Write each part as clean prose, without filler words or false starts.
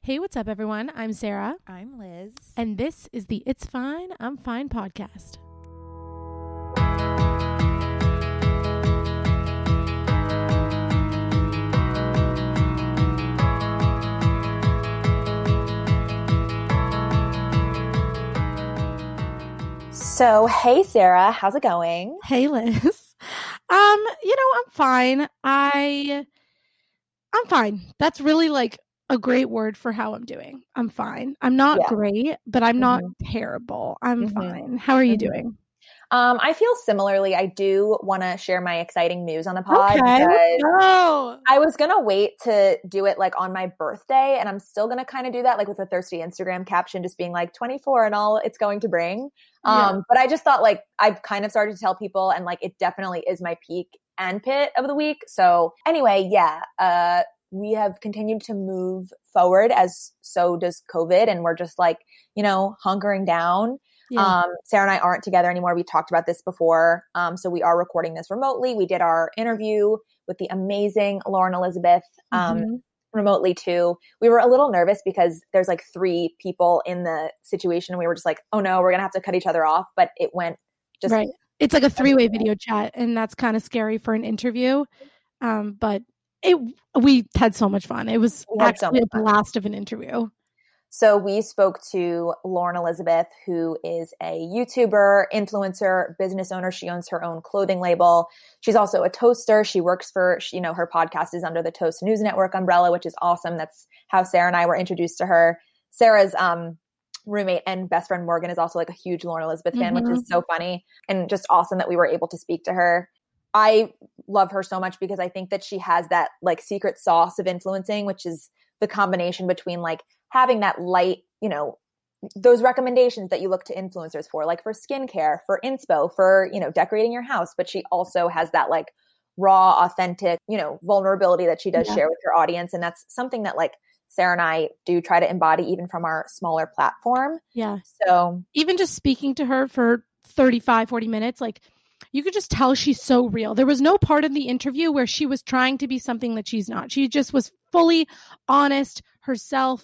Hey, what's up, everyone? I'm Sarah. I'm Liz. And this is the It's Fine, I'm Fine podcast. So, hey, Sarah, how's it going? Hey, Liz. I'm fine. I'm fine. That's really like a great word for how I'm doing. I'm fine. I'm not great, but I'm not terrible. I'm fine. How are you doing? I feel similarly. I do want to share my exciting news on the pod. Okay, let's go. I was going to wait to do it like on my birthday, and I'm still going to kind of do that like with a thirsty Instagram caption, just being like 24 and all it's going to bring. But I just thought like I've kind of started to tell people, and like it definitely is my peak and pit of the week. So anyway, we have continued to move forward, as so does COVID, and we're just like, hunkering down. Yeah. Sarah and I aren't together anymore. We talked about this before. So we are recording this remotely. We did our interview with the amazing Lauren Elizabeth remotely too. We were a little nervous because there's like 3 people in the situation, and we were just like, oh no, we're going to have to cut each other off. But it went just right. It's like a 3-way video chat, and that's kind of scary for an interview. But we had so much fun. It was actually a blast of an interview. So we spoke to Lauren Elizabeth, who is a YouTuber, influencer, business owner. She owns her own clothing label. She's also a toaster. She works for, her podcast is under the Toast News Network umbrella, which is awesome. That's how Sarah and I were introduced to her. Sarah's roommate and best friend Morgan is also like a huge Lauren Elizabeth fan, which is so funny and just awesome that we were able to speak to her. I love her so much because I think that she has that like secret sauce of influencing, which is the combination between like having that light, those recommendations that you look to influencers for, like for skincare, for inspo, for, decorating your house. But she also has that like raw, authentic, vulnerability that she does share with her audience. And that's something that like Sarah and I do try to embody even from our smaller platform. Yeah. So even just speaking to her for 35, 40 minutes, like you could just tell she's so real. There was no part of the interview where she was trying to be something that she's not. She just was fully honest herself.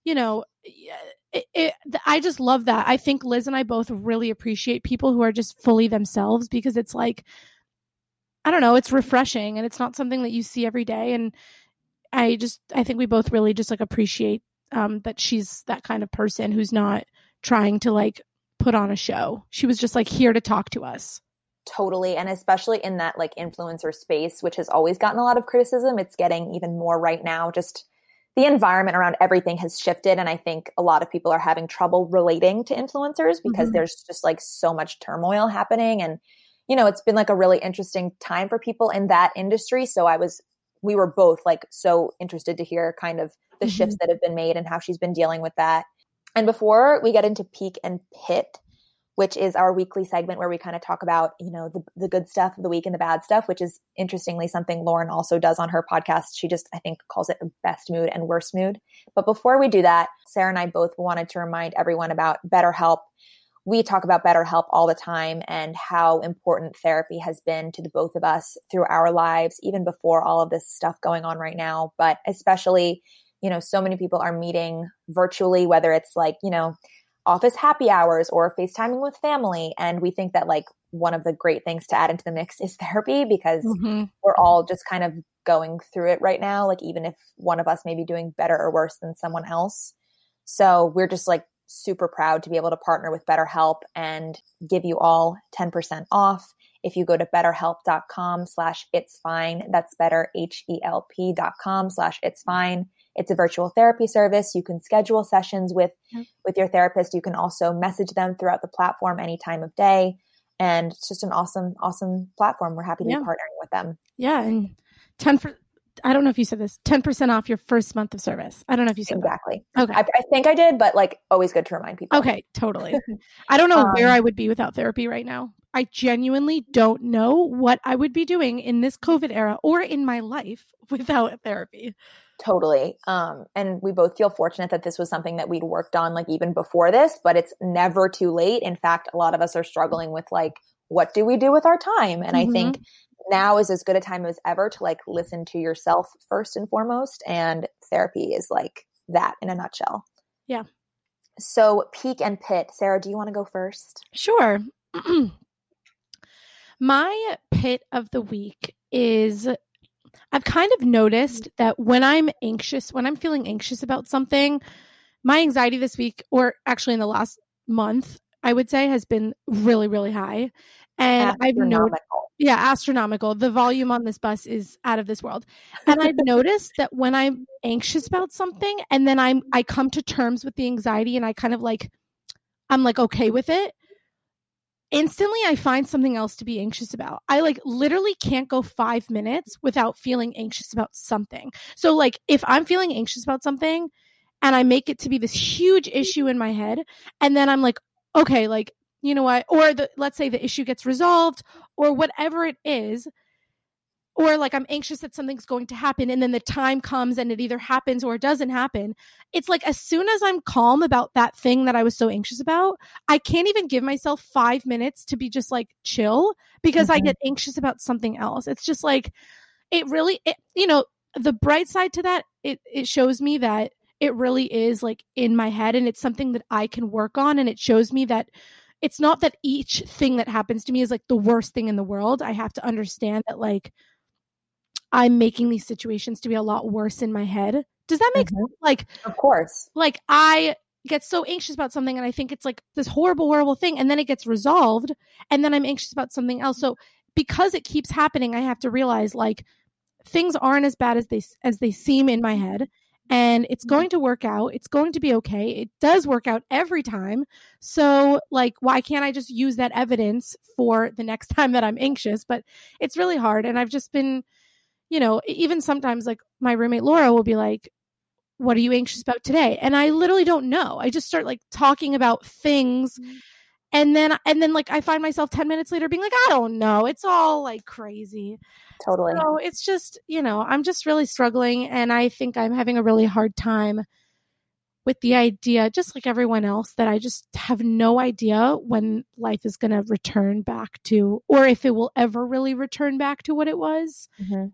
I just love that. I think Liz and I both really appreciate people who are just fully themselves, because it's like, I don't know, it's refreshing and it's not something that you see every day. And I think we both really just like appreciate that she's that kind of person who's not trying to like put on a show. She was just like here to talk to us. Totally. And especially in that like influencer space, which has always gotten a lot of criticism, it's getting even more right now. Just the environment around everything has shifted. And I think a lot of people are having trouble relating to influencers because there's just like so much turmoil happening. And, it's been like a really interesting time for people in that industry. So we were both like so interested to hear kind of the shifts that have been made and how she's been dealing with that. And before we get into Peak and Pit, which is our weekly segment where we kind of talk about, the good stuff of the week and the bad stuff, which is interestingly something Lauren also does on her podcast. She just, I think, calls it best mood and worst mood. But before we do that, Sarah and I both wanted to remind everyone about BetterHelp. We talk about BetterHelp all the time and how important therapy has been to the both of us through our lives, even before all of this stuff going on right now. But especially, so many people are meeting virtually, whether it's like, office happy hours or FaceTiming with family. And we think that like one of the great things to add into the mix is therapy, because we're all just kind of going through it right now. Like even if one of us may be doing better or worse than someone else. So we're just like super proud to be able to partner with BetterHelp and give you all 10% off if you go to betterhelp.com/itsfine. That's betterhelp.com/itsfine. It's a virtual therapy service. You can schedule sessions with your therapist. You can also message them throughout the platform any time of day. And it's just an awesome, awesome platform. We're happy to be partnering with them. Yeah. And I don't know if you said this, 10% off your first month of service. I don't know if you said exactly. That. Okay. I think I did, but like always good to remind people. Okay. Totally. I don't know where I would be without therapy right now. I genuinely don't know what I would be doing in this COVID era or in my life without therapy. Totally. And we both feel fortunate that this was something that we'd worked on like even before this, but it's never too late. In fact, a lot of us are struggling with like, what do we do with our time? And I think now is as good a time as ever to like listen to yourself first and foremost. And therapy is like that in a nutshell. Yeah. So peak and pit. Sarah, do you want to go first? Sure. My pit of the week is I've kind of noticed that when I'm feeling anxious about something, my anxiety this week, or actually in the last month, I would say, has been really, really high. And astronomical. The volume on this bus is out of this world. And I've noticed that when I'm anxious about something and then I come to terms with the anxiety and I kind of like, I'm like okay with it, instantly I find something else to be anxious about. I like literally can't go 5 minutes without feeling anxious about something. So like if I'm feeling anxious about something and I make it to be this huge issue in my head, and then I'm like, okay, like, you know what? Or let's say the issue gets resolved or whatever it is, or like I'm anxious that something's going to happen and then the time comes and it either happens or it doesn't happen. It's like as soon as I'm calm about that thing that I was so anxious about, I can't even give myself 5 minutes to be just like chill because I get anxious about something else. It's just like the bright side to that, it shows me that it really is like in my head and it's something that I can work on, and it shows me that it's not that each thing that happens to me is like the worst thing in the world. I have to understand that like I'm making these situations to be a lot worse in my head. Does that make sense? Like, of course. Like I get so anxious about something and I think it's like this horrible, horrible thing. And then it gets resolved and then I'm anxious about something else. So because it keeps happening, I have to realize like things aren't as bad as they seem in my head. And it's going to work out. It's going to be okay. It does work out every time. So like, why can't I just use that evidence for the next time that I'm anxious? But it's really hard. And I've just been, even sometimes like my roommate Laura will be like, what are you anxious about today? And I literally don't know. I just start like talking about things. And then like I find myself 10 minutes later being like, I don't know. It's all like crazy. Totally. So it's just, I'm just really struggling. And I think I'm having a really hard time with the idea, just like everyone else, that I just have no idea when life is going to return back to, or if it will ever really return back to what it was.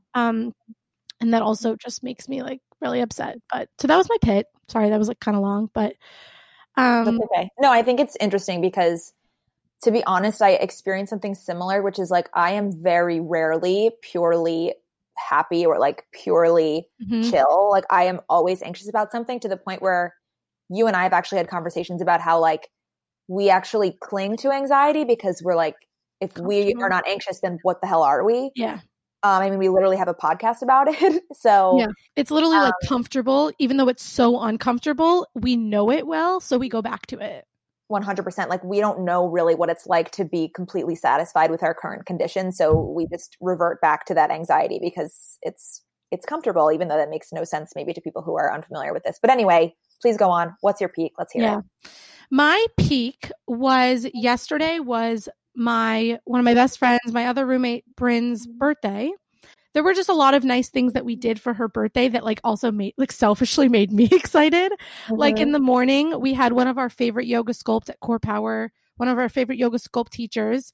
And that also just makes me like really upset. But so that was my pit. Sorry, that was like kind of long, but that's okay. No, I think it's interesting because to be honest, I experienced something similar, which is like I am very rarely purely happy or like purely chill. Like I am always anxious about something to the point where you and I have actually had conversations about how like we actually cling to anxiety because we're like, if we are not anxious, then what the hell are we? Yeah. I mean, we literally have a podcast about it. So yeah, it's literally like comfortable, even though it's so uncomfortable, we know it well. So we go back to it. 100%. Like we don't know really what it's like to be completely satisfied with our current condition. So we just revert back to that anxiety because it's comfortable, even though that makes no sense maybe to people who are unfamiliar with this. But anyway, please go on. What's your peak? Let's hear it. My peak was yesterday was one of my best friends, my other roommate, Bryn's birthday. There were just a lot of nice things that we did for her birthday that like also selfishly made me excited. Like in the morning, we had one of our favorite yoga sculpt at Core Power, one of our favorite yoga sculpt teachers.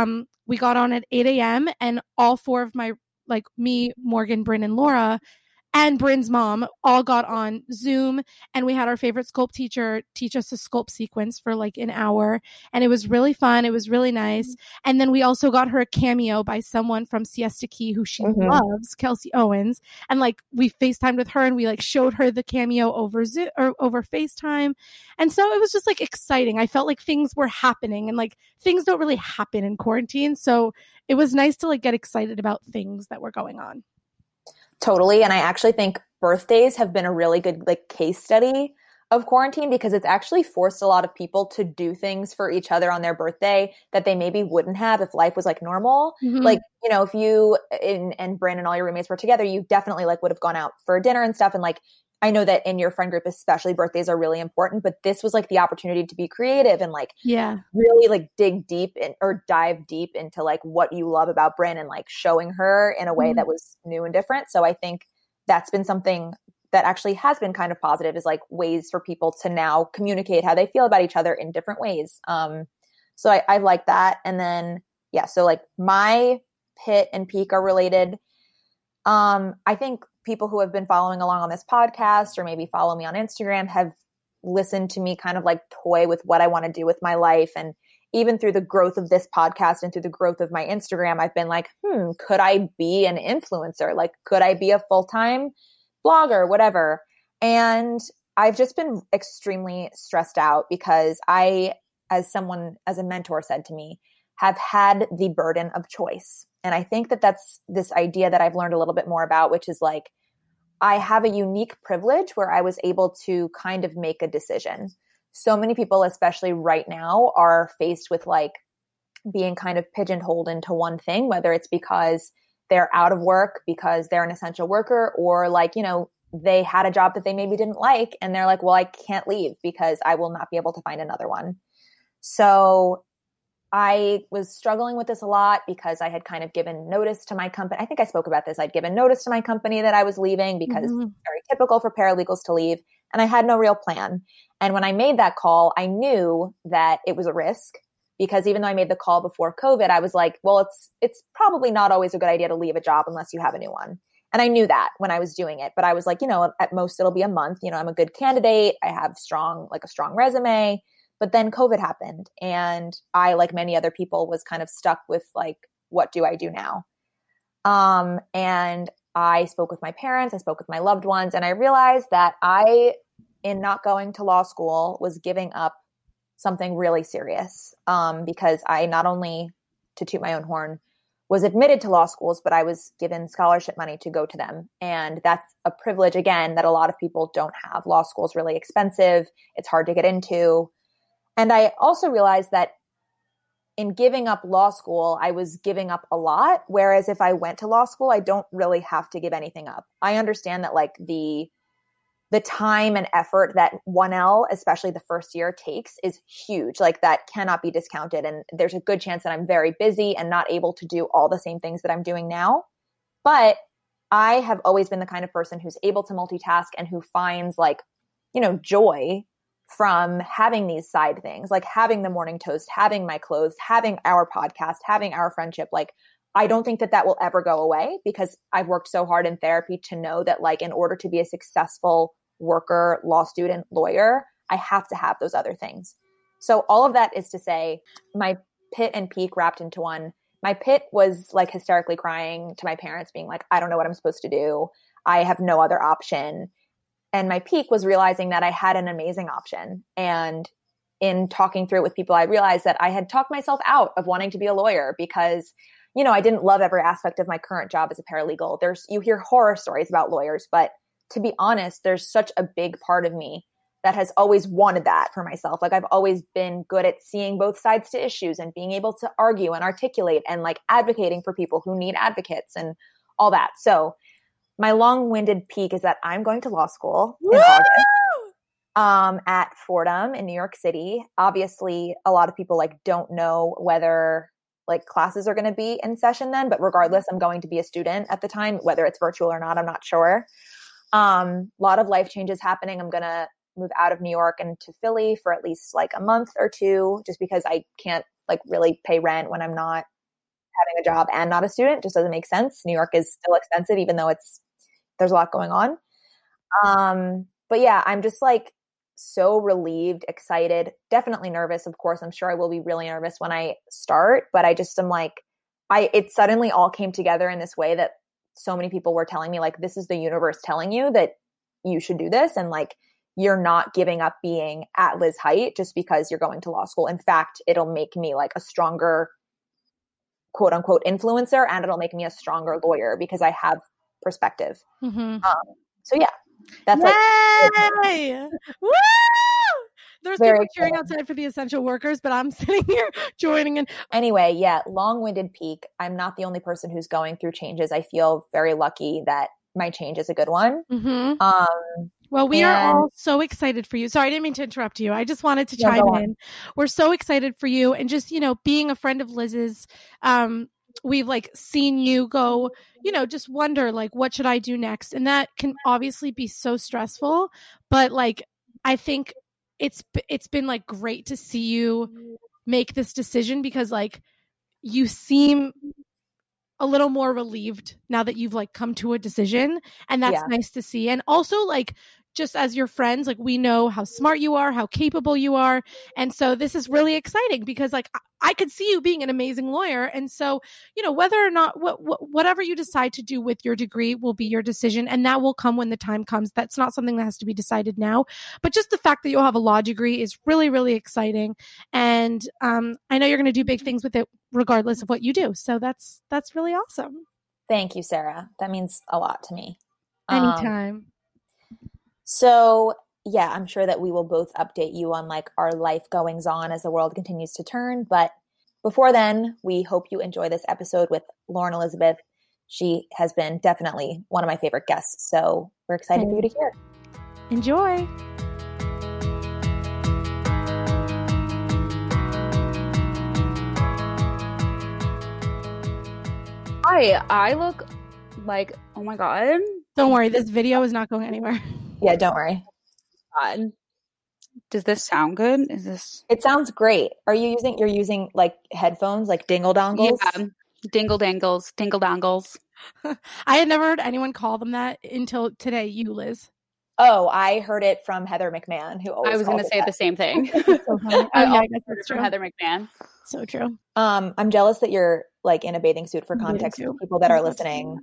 We got on at 8 a.m. and all four of my, like me, Morgan, Bryn, and Laura, and Bryn's mom all got on Zoom, and we had our favorite sculpt teacher teach us a sculpt sequence for like an hour, and it was really fun. It was really nice. And then we also got her a cameo by someone from Siesta Key who she loves, Kelsey Owens, and like we FaceTimed with her and we like showed her the cameo over Zoom or over FaceTime. And so it was just like exciting. I felt like things were happening, and like things don't really happen in quarantine. So it was nice to like get excited about things that were going on. Totally. And I actually think birthdays have been a really good like case study of quarantine because it's actually forced a lot of people to do things for each other on their birthday that they maybe wouldn't have if life was like normal. Like, if you and Bryn and all your roommates were together, you definitely like would have gone out for dinner and stuff. And like, I know that in your friend group, especially birthdays are really important, but this was like the opportunity to be creative and like really like dig deep or dive deep into like what you love about Bryn and like showing her in a way that was new and different. So I think that's been something that actually has been kind of positive, is like ways for people to now communicate how they feel about each other in different ways. So I like that. And then, so like my pit and peak are related. I think people who have been following along on this podcast or maybe follow me on Instagram have listened to me kind of like toy with what I want to do with my life. And even through the growth of this podcast and through the growth of my Instagram, I've been like, could I be an influencer? Like, could I be a full-time blogger, whatever? And I've just been extremely stressed out because I, as a mentor said to me, have had the burden of choice. And I think that that's this idea that I've learned a little bit more about, which is like, I have a unique privilege where I was able to kind of make a decision. So many people, especially right now, are faced with like being kind of pigeonholed into one thing, whether it's because they're out of work, because they're an essential worker, or like, you know, they had a job that they maybe didn't like and they're like, well, I can't leave because I will not be able to find another one. So I was struggling with this a lot because I had kind of given notice to my company. I think I spoke about this. I'd given notice to my company that I was leaving because it's very typical for paralegals to leave. And I had no real plan. And when I made that call, I knew that it was a risk because even though I made the call before COVID, I was like, well, it's probably not always a good idea to leave a job unless you have a new one. And I knew that when I was doing it, but I was like, you know, at most it'll be a month. You know, I'm a good candidate. I have a strong resume. But then COVID happened and I, like many other people, was kind of stuck with like, what do I do now? And I spoke with my parents, I spoke with my loved ones, and I realized that I, in not going to law school, was giving up something really serious. Because I not only, to toot my own horn, was admitted to law schools, but I was given scholarship money to go to them. And that's a privilege, again, that a lot of people don't have. Law school is really expensive. It's hard to get into. And I also realized that in giving up law school, I was giving up a lot. Whereas if I went to law school, I don't really have to give anything up. I understand that like the time and effort that 1L, especially the first year, takes is huge. Like that cannot be discounted. And there's a good chance that I'm very busy and not able to do all the same things that I'm doing now. But I have always been the kind of person who's able to multitask and who finds like, you know, joy from having these side things, like having the morning toast, having my clothes, having our podcast, having our friendship. Like, I don't think that that will ever go away because I've worked so hard in therapy to know that like in order to be a successful worker, law student, lawyer, I have to have those other things. So all of that is to say my pit and peak wrapped into one. My pit was like hysterically crying to my parents being like, I don't know what I'm supposed to do. I have no other option. And my peak was realizing that I had an amazing option. And in talking through it with people, I realized that I had talked myself out of wanting to be a lawyer because, you know, I didn't love every aspect of my current job as a paralegal. You hear horror stories about lawyers, but to be honest, there's such a big part of me that has always wanted that for myself. Like I've always been good at seeing both sides to issues and being able to argue and articulate and like advocating for people who need advocates and all that. So my long-winded peak is that I'm going to law school in August at Fordham in New York City. Obviously, a lot of people like don't know whether like classes are going to be in session then, but regardless, I'm going to be a student at the time, whether it's virtual or not, I'm not sure. A lot of life changes happening. I'm going to move out of New York and to Philly for at least like a month or two, just because I can't like really pay rent when I'm not having a job and not a student. Just doesn't make sense. New York is still expensive, even though there's a lot going on. But yeah, I'm just like so relieved, excited, definitely nervous. Of course, I'm sure I will be really nervous when I start, but I just am like, it suddenly all came together in this way that so many people were telling me like, this is the universe telling you that you should do this. And like, you're not giving up being at Liz Height just because you're going to law school. In fact, it'll make me like a stronger quote unquote influencer, and it'll make me a stronger lawyer because I have perspective. Mm-hmm. So yeah, that's Yay! like Woo! There's people cheering outside for the essential workers, but I'm sitting here joining in. Anyway, yeah, long-winded peak. I'm not the only person who's going through changes. I feel very lucky that my change is a good one. Mm-hmm. Well, we are all so excited for you. Sorry, I didn't mean to interrupt you. I just wanted to chime in. We're so excited for you. And just, you know, being a friend of Liz's, we've like seen you go, you know, just wonder like, what should I do next? And that can obviously be so stressful, but like, I think it's been like great to see you make this decision because like you seem a little more relieved now that you've like come to a decision, and that's nice to see. And also, like, just as your friends, like, we know how smart you are, how capable you are, and so this is really exciting because like I could see you being an amazing lawyer. And so, you know, whether or not whatever you decide to do with your degree will be your decision, and that will come when the time comes. That's not something that has to be decided now, but just the fact that you'll have a law degree is really, really exciting. And I know you're going to do big things with it regardless of what you do. So that's really awesome. Thank you, Sarah. That means a lot to me. Anytime. So yeah, I'm sure that we will both update you on like our life goings on as the world continues to turn. But before then, we hope you enjoy this episode with Lauren Elizabeth. She has been definitely one of my favorite guests. So we're excited for you to hear. Enjoy. Hi, I look like, oh my God. Don't worry, this video is not going anywhere. Yeah, don't worry. God. Does this sound good? It sounds great. You're using like headphones, like dingle dongles? Yeah, dingle dongles. I had never heard anyone call them that until today, you, Liz. Oh, I heard it from Heather McMahon, who always I was going to say the same thing. So I guess heard it from Heather McMahon. So true. I'm jealous that you're like in a bathing suit. For context, people that are listening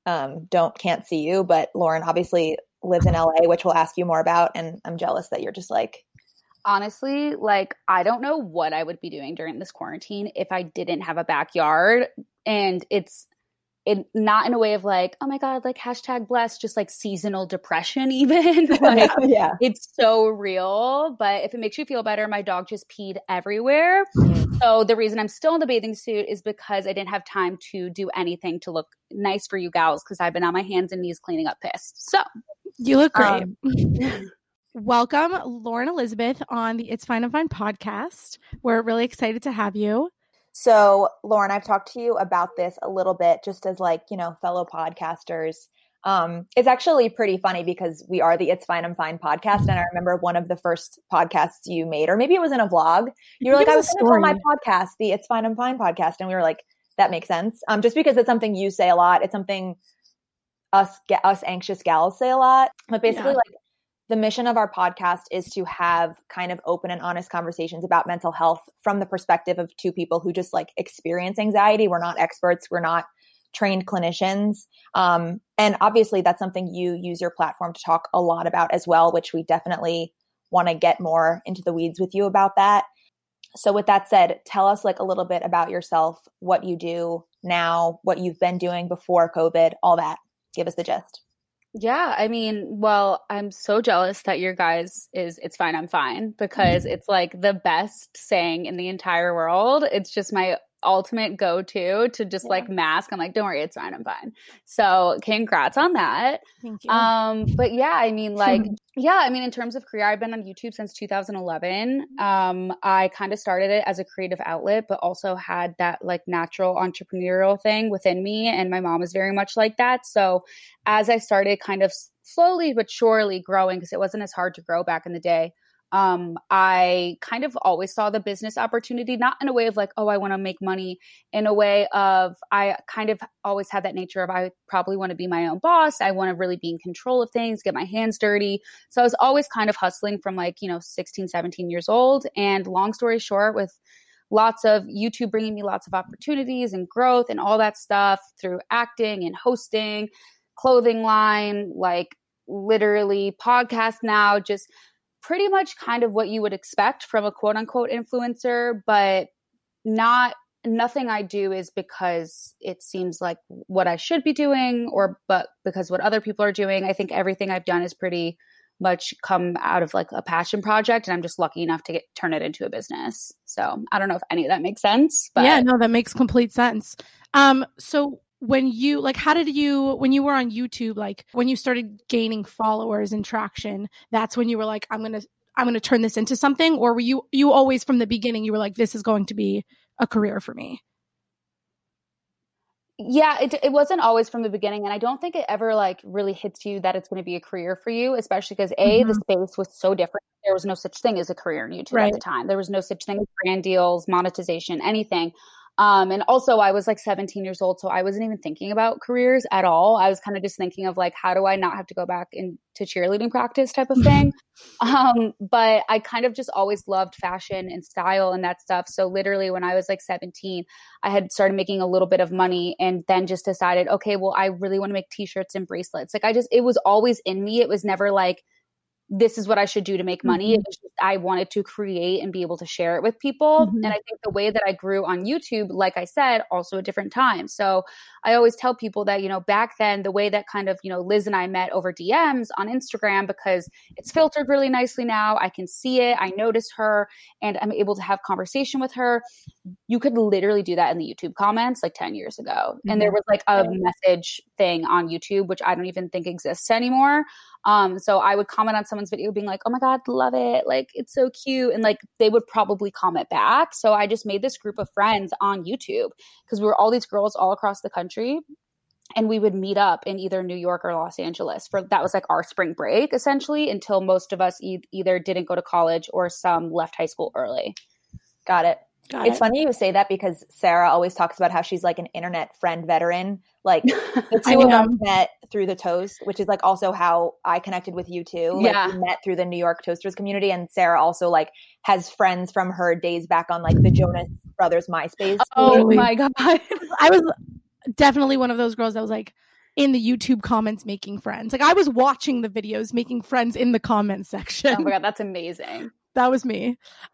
can't see you, but Lauren obviously lives in LA, which we'll ask you more about, and I'm jealous that you're just like, honestly, like, I don't know what I would be doing during this quarantine if I didn't have a backyard. And it's not in a way of like, oh my God, like #blessed, just like seasonal depression even. Like, yeah, it's so real. But if it makes you feel better, my dog just peed everywhere. So the reason I'm still in the bathing suit is because I didn't have time to do anything to look nice for you gals, because I've been on my hands and knees cleaning up piss. So you look great. Welcome, Lauren Elizabeth, on the It's Fine, I'm Fine podcast. We're really excited to have you. So, Lauren, I've talked to you about this a little bit just as like, you know, fellow podcasters. It's actually pretty funny because we are the It's Fine, I'm Fine podcast. And I remember one of the first podcasts you made, or maybe it was in a vlog. You were like, I was going to call my podcast the It's Fine, I'm Fine podcast. And we were like, that makes sense. Just because it's something you say a lot. It's something us anxious gals say a lot. But basically, like, the mission of our podcast is to have kind of open and honest conversations about mental health from the perspective of two people who just like experience anxiety. We're not experts. We're not trained clinicians. And obviously that's something you use your platform to talk a lot about as well, which we definitely want to get more into the weeds with you about that. So with that said, tell us like a little bit about yourself, what you do now, what you've been doing before COVID, all that. Give us the gist. Yeah, I mean, well, I'm so jealous that your guys is It's Fine, I'm Fine, because it's like the best saying in the entire world. It's just my ultimate go-to to just like mask. I'm like, don't worry, it's fine, I'm fine. So congrats on that. Thank you. But yeah, I mean, like, in terms of career, I've been on YouTube since 2011. I kind of started it as a creative outlet, but also had that like natural entrepreneurial thing within me. And my mom is very much like that. So as I started kind of slowly but surely growing, because it wasn't as hard to grow back in the day, I kind of always saw the business opportunity, not in a way of like, oh, I want to make money, in a way of I kind of always had that nature of I probably want to be my own boss. I want to really be in control of things, get my hands dirty. So I was always kind of hustling from like, 16, 17 years old. And long story short, with lots of YouTube bringing me lots of opportunities and growth and all that stuff through acting and hosting, clothing line, like literally podcast now, just pretty much kind of what you would expect from a quote unquote influencer, but nothing I do is because it seems like what I should be doing but because what other people are doing. I think everything I've done is pretty much come out of like a passion project, and I'm just lucky enough to turn it into a business. So I don't know if any of that makes sense, but yeah, no, that makes complete sense. So when you when you were on YouTube, like when you started gaining followers and traction, that's when you were like, I'm going to turn this into something? Or were you always from the beginning, you were like, this is going to be a career for me? Yeah, it wasn't always from the beginning. And I don't think it ever like really hits you that it's going to be a career for you, especially because the space was so different. There was no such thing as a career in YouTube at the time. There was no such thing as brand deals, monetization, anything. And also I was like 17 years old, so I wasn't even thinking about careers at all. I was kind of just thinking of like, how do I not have to go back into cheerleading practice type of thing. But I kind of just always loved fashion and style and that stuff. So literally when I was like 17, I had started making a little bit of money and then just decided, okay, well, I really want to make t-shirts and bracelets. Like it was always in me. It was never like, this is what I should do to make money. It was just, I wanted to create and be able to share it with people. And I think the way that I grew on YouTube, like I said, also a different time. So I always tell people that, back then, the way that kind of, Liz and I met over DMs on Instagram, because it's filtered really nicely now. I can see it. I notice her and I'm able to have conversation with her. You could literally do that in the YouTube comments like 10 years ago. And there was like a message thing on YouTube, which I don't even think exists anymore. So I would comment on someone's video being like, oh my God, love it. Like, it's so cute. And like, they would probably comment back. So I just made this group of friends on YouTube because we were all these girls all across the country. And we would meet up in either New York or Los Angeles that was like our spring break essentially, until most of us either didn't go to college or some left high school early. Got it. It's funny you say that because Sarah always talks about how she's like an internet friend veteran. Like the two of them met through the Toast, which is like also how I connected with you too. Like we met through the New York Toasters community, and Sarah also like has friends from her days back on like the Jonas Brothers MySpace. Oh my God. I was definitely one of those girls that was like in the YouTube comments making friends. Like I was watching the videos, making friends in the comment section. Oh my God, that's amazing. That was me.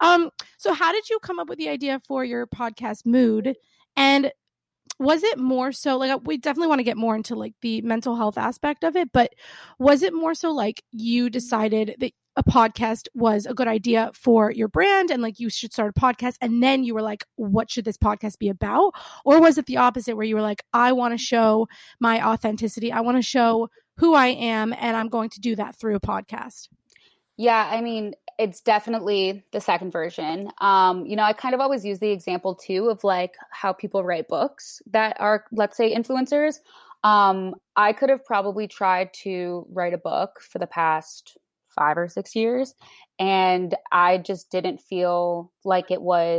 So how did you come up with the idea for your podcast Mood? And was it more so like, we definitely want to get more into like the mental health aspect of it, but was it more so like you decided that a podcast was a good idea for your brand and like you should start a podcast and then you were like, what should this podcast be about? Or was it the opposite where you were like, I want to show my authenticity. I want to show who I am and I'm going to do that through a podcast? Yeah, I mean, it's definitely the second version. I kind of always use the example too of like how people write books that are, let's say, influencers. I could have probably tried to write a book for the past 5 or 6 years, and I just didn't feel like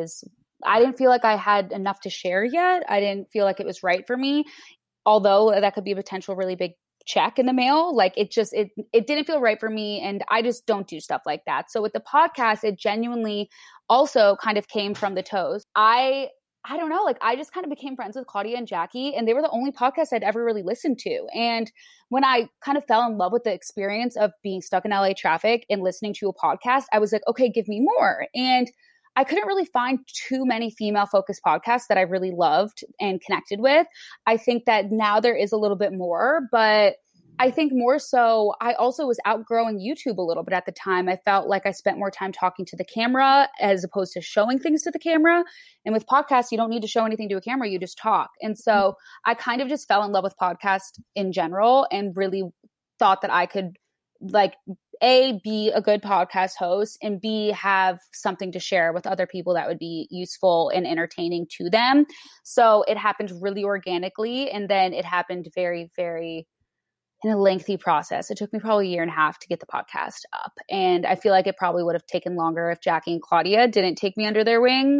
I didn't feel like I had enough to share yet. I didn't feel like it was right for me, although that could be a potential really big check in the mail. Like it didn't feel right for me. And I just don't do stuff like that. So with the podcast, it genuinely also kind of came from the Toast. I don't know, like I just kind of became friends with Claudia and Jackie, and they were the only podcasts I'd ever really listened to. And when I kind of fell in love with the experience of being stuck in LA traffic and listening to a podcast, I was like, okay, give me more. And I couldn't really find too many female-focused podcasts that I really loved and connected with. I think that now there is a little bit more, but I think more so, I also was outgrowing YouTube a little bit at the time. I felt like I spent more time talking to the camera as opposed to showing things to the camera. And with podcasts, you don't need to show anything to a camera. You just talk. And so I kind of just fell in love with podcasts in general and really thought that I could like A, be a good podcast host, and B, have something to share with other people that would be useful and entertaining to them. So it happened really organically. And then it happened very, very in a lengthy process. It took me probably 1.5 years to get the podcast up. And I feel like it probably would have taken longer if Jackie and Claudia didn't take me under their wing.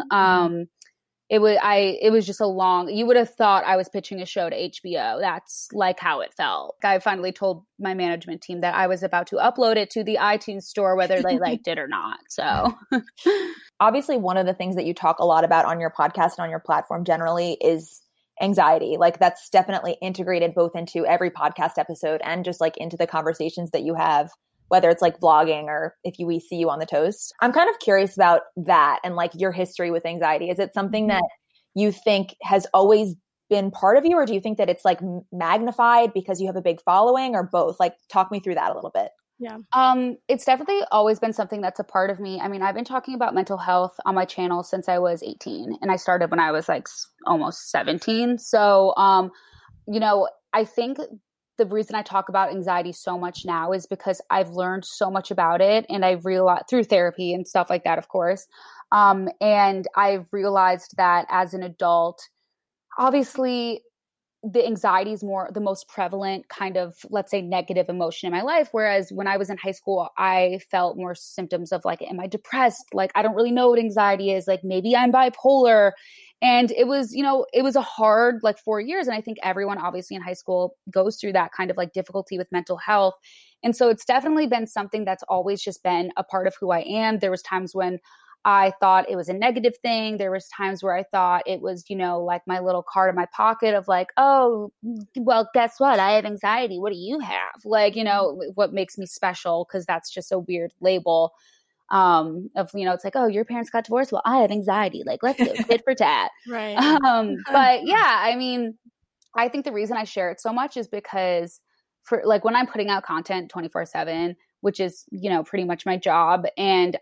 It was just you would have thought I was pitching a show to HBO. That's like how it felt. I finally told my management team that I was about to upload it to the iTunes store, whether they liked it or not. So obviously one of the things that you talk a lot about on your podcast and on your platform generally is anxiety. Like that's definitely integrated both into every podcast episode and just like into the conversations that you have, whether it's like vlogging or if we see you on the Toast. I'm kind of curious about that and like your history with anxiety. Is it something that you think has always been part of you, or do you think that it's like magnified because you have a big following, or both? Like talk me through that a little bit. Yeah. It's definitely always been something that's a part of me. I mean, I've been talking about mental health on my channel since I was 18, and I started when I was like almost 17. So, I think the reason I talk about anxiety so much now is because I've learned so much about it, and I've realized through therapy and stuff like that, of course. And I've realized that as an adult, obviously the anxiety is the most prevalent kind of, let's say, negative emotion in my life. Whereas when I was in high school, I felt more symptoms of like, am I depressed? Like, I don't really know what anxiety is. Like maybe I'm bipolar. And it was, you know, it was a hard like 4 years. And I think everyone obviously in high school goes through that kind of like difficulty with mental health. And so it's definitely been something that's always just been a part of who I am. There was times when I thought it was a negative thing. There was times where I thought it was, you know, like my little card in my pocket of like, oh, well, guess what? I have anxiety. What do you have? Like, you know, what makes me special? Because that's just a weird label of, you know, it's like, oh, your parents got divorced. Well, I have anxiety. Like, let's go tit for tat. Right. But yeah, I mean, I think the reason I share it so much is because for like when I'm putting out content 24/7, which is, you know, pretty much my job. And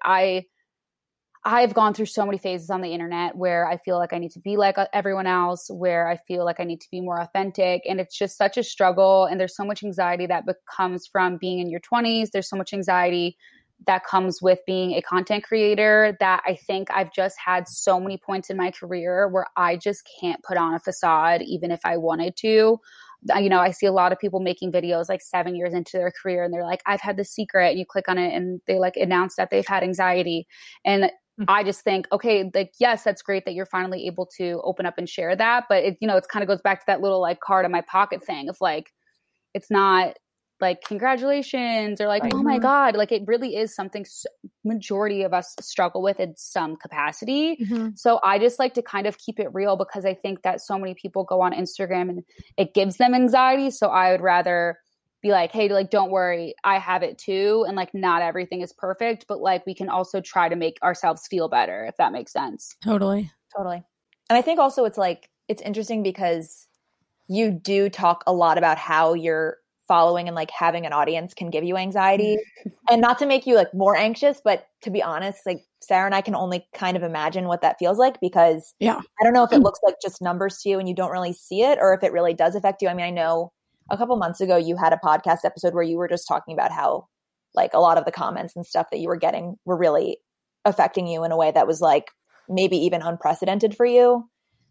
I've gone through so many phases on the internet where I feel like I need to be like everyone else, where I feel like I need to be more authentic. And it's just such a struggle. And there's so much anxiety that comes from being in your 20s. There's so much anxiety that comes with being a content creator that I think I've just had so many points in my career where I just can't put on a facade, even if I wanted to. You know, I see a lot of people making videos like 7 years into their career and they're like, I've had the secret, and you click on it and they like announce that they've had anxiety. And I just think, okay, like, yes, that's great that you're finally able to open up and share that. But it, you know, it's kind of goes back to that little like card in my pocket thing of like, it's not like, congratulations, or like, oh my God, like it really is something majority of us struggle with in some capacity. So I just like to kind of keep it real because I think that so many people go on Instagram and it gives them anxiety. So I would rather be like, hey, like, don't worry, I have it too. And like, not everything is perfect, but like, we can also try to make ourselves feel better, if that makes sense. Totally. And I think also it's like, it's interesting because you do talk a lot about how you're following and like having an audience can give you anxiety, and not to make you like more anxious, but to be honest, like Sarah and I can only kind of imagine what that feels like, because I don't know if it looks like just numbers to you and you don't really see it, or if it really does affect you. I mean, I know a couple months ago you had a podcast episode where you were just talking about how like a lot of the comments and stuff that you were getting were really affecting you in a way that was like maybe even unprecedented for you.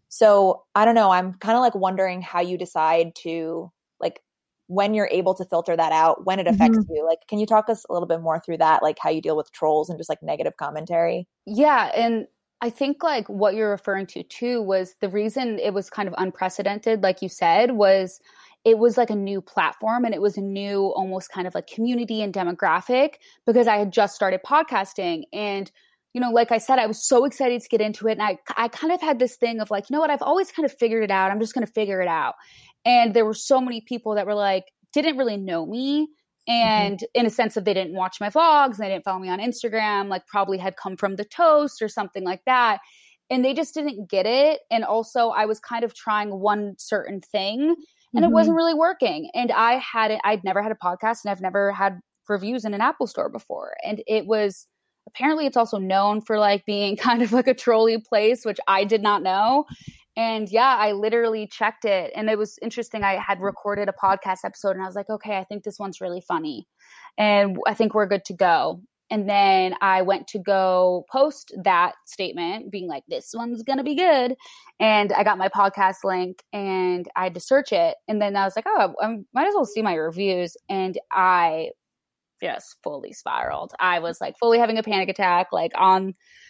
So I don't know, I'm kind of like wondering how you decide to like, when you're able to filter that out, when it affects you. Like, can you talk us a little bit more through that, like how you deal with trolls and just like negative commentary? Yeah. And I think like what you're referring to too was the reason it was kind of unprecedented, like you said, was it was like a new platform and it was a new almost kind of like community and demographic, because I had just started podcasting. And, you know, like I said, I was so excited to get into it. And I kind of had this thing of like, you know what, I've always kind of figured it out. I'm just going to figure it out. And there were so many people that were like, didn't really know me. And in a sense of they didn't watch my vlogs, they didn't follow me on Instagram, like probably had come from the Toast or something like that. And they just didn't get it. And also I was kind of trying one certain thing and it wasn't really working. And I'd never had a podcast and I've never had reviews in an Apple store before. And it was, apparently it's also known for like being kind of like a trolley place, which I did not know. And yeah, I literally checked it. And it was interesting. I had recorded a podcast episode and I was like, okay, I think this one's really funny. And I think we're good to go. And then I went to go post that statement being like, this one's going to be good. And I got my podcast link and I had to search it. And then I was like, oh, I might as well see my reviews. And I just fully spiraled. I was like fully having a panic attack, like on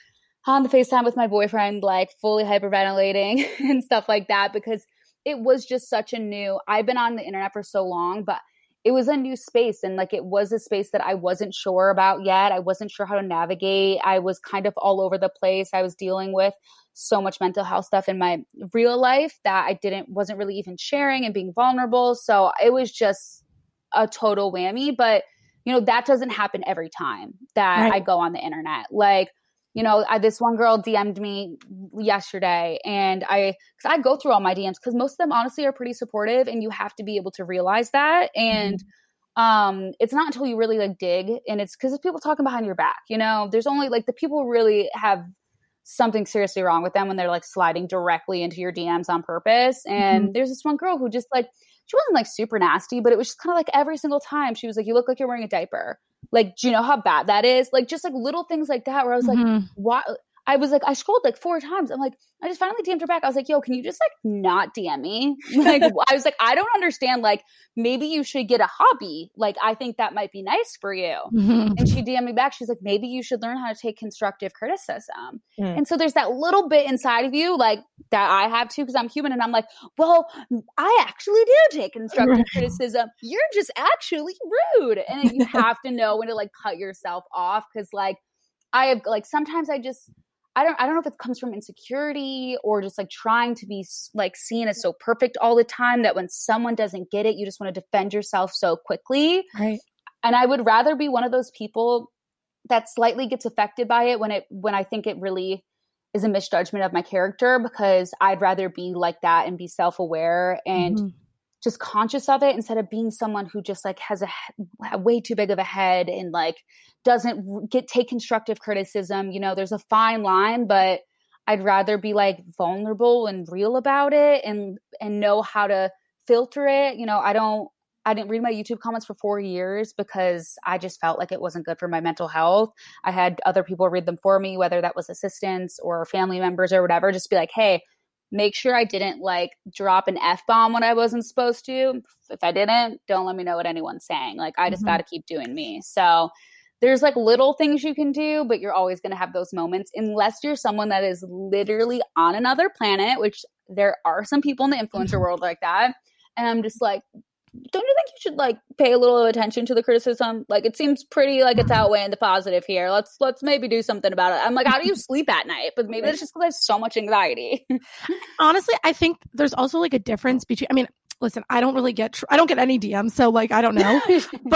the FaceTime with my boyfriend, like fully hyperventilating and stuff like that, because it was just such a new, I've been on the internet for so long, but it was a new space. And like, it was a space that I wasn't sure about yet. I wasn't sure how to navigate. I was kind of all over the place. I was dealing with so much mental health stuff in my real life that I wasn't really even sharing and being vulnerable. So it was just a total whammy. But, you know, that doesn't happen every time that I go on the internet. Like, you know, this one girl DM'd me yesterday and because I go through all my DMs because most of them honestly are pretty supportive, and you have to be able to realize that. And it's not until you really like dig, and it's because it's people talking behind your back, you know, there's only like the people who really have something seriously wrong with them when they're like sliding directly into your DMs on purpose. And there's this one girl who just like, she wasn't like super nasty, but it was just kind of like every single time she was like, you look like you're wearing a diaper. Like, do you know how bad that is? Like, just like little things like that where I was like, why? I was like, I scrolled like 4 times. I'm like, I just finally DM'd her back. I was like, yo, can you just like not DM me? Like, I was like, I don't understand. Like, maybe you should get a hobby. Like, I think that might be nice for you. And she DM'd me back. She's like, maybe you should learn how to take constructive criticism. And so there's that little bit inside of you, like that I have too, because I'm human. And I'm like, well, I actually do take constructive criticism. You're just actually rude. And then you have to know when to like cut yourself off. Cause like, I have like, sometimes I don't know if it comes from insecurity or just like trying to be like seen as so perfect all the time that when someone doesn't get it, you just want to defend yourself so quickly. Right. And I would rather be one of those people that slightly gets affected by it when I think it really is a misjudgment of my character, because I'd rather be like that and be self-aware and just conscious of it instead of being someone who just like has a way too big of a head and like doesn't take constructive criticism. You know, there's a fine line, but I'd rather be like vulnerable and real about it and know how to filter it. You know, I didn't read my YouTube comments for 4 years because I just felt like it wasn't good for my mental health. I had other people read them for me, whether that was assistants or family members or whatever, just be like, hey, make sure I didn't like drop an F-bomb when I wasn't supposed to. If I didn't, don't let me know what anyone's saying. Like, I just got to keep doing me. So there's like little things you can do, but you're always going to have those moments unless you're someone that is literally on another planet, which there are some people in the influencer world like that. And I'm just like, don't you think you should like pay a little attention to the criticism? Like, it seems pretty like it's outweighing the positive here. Let's maybe do something about it. I'm like, how do you sleep at night? But maybe it's just because I have so much anxiety. Honestly, I think there's also like a difference between, I mean, listen, I don't really I don't get any DMs, so like, I don't know,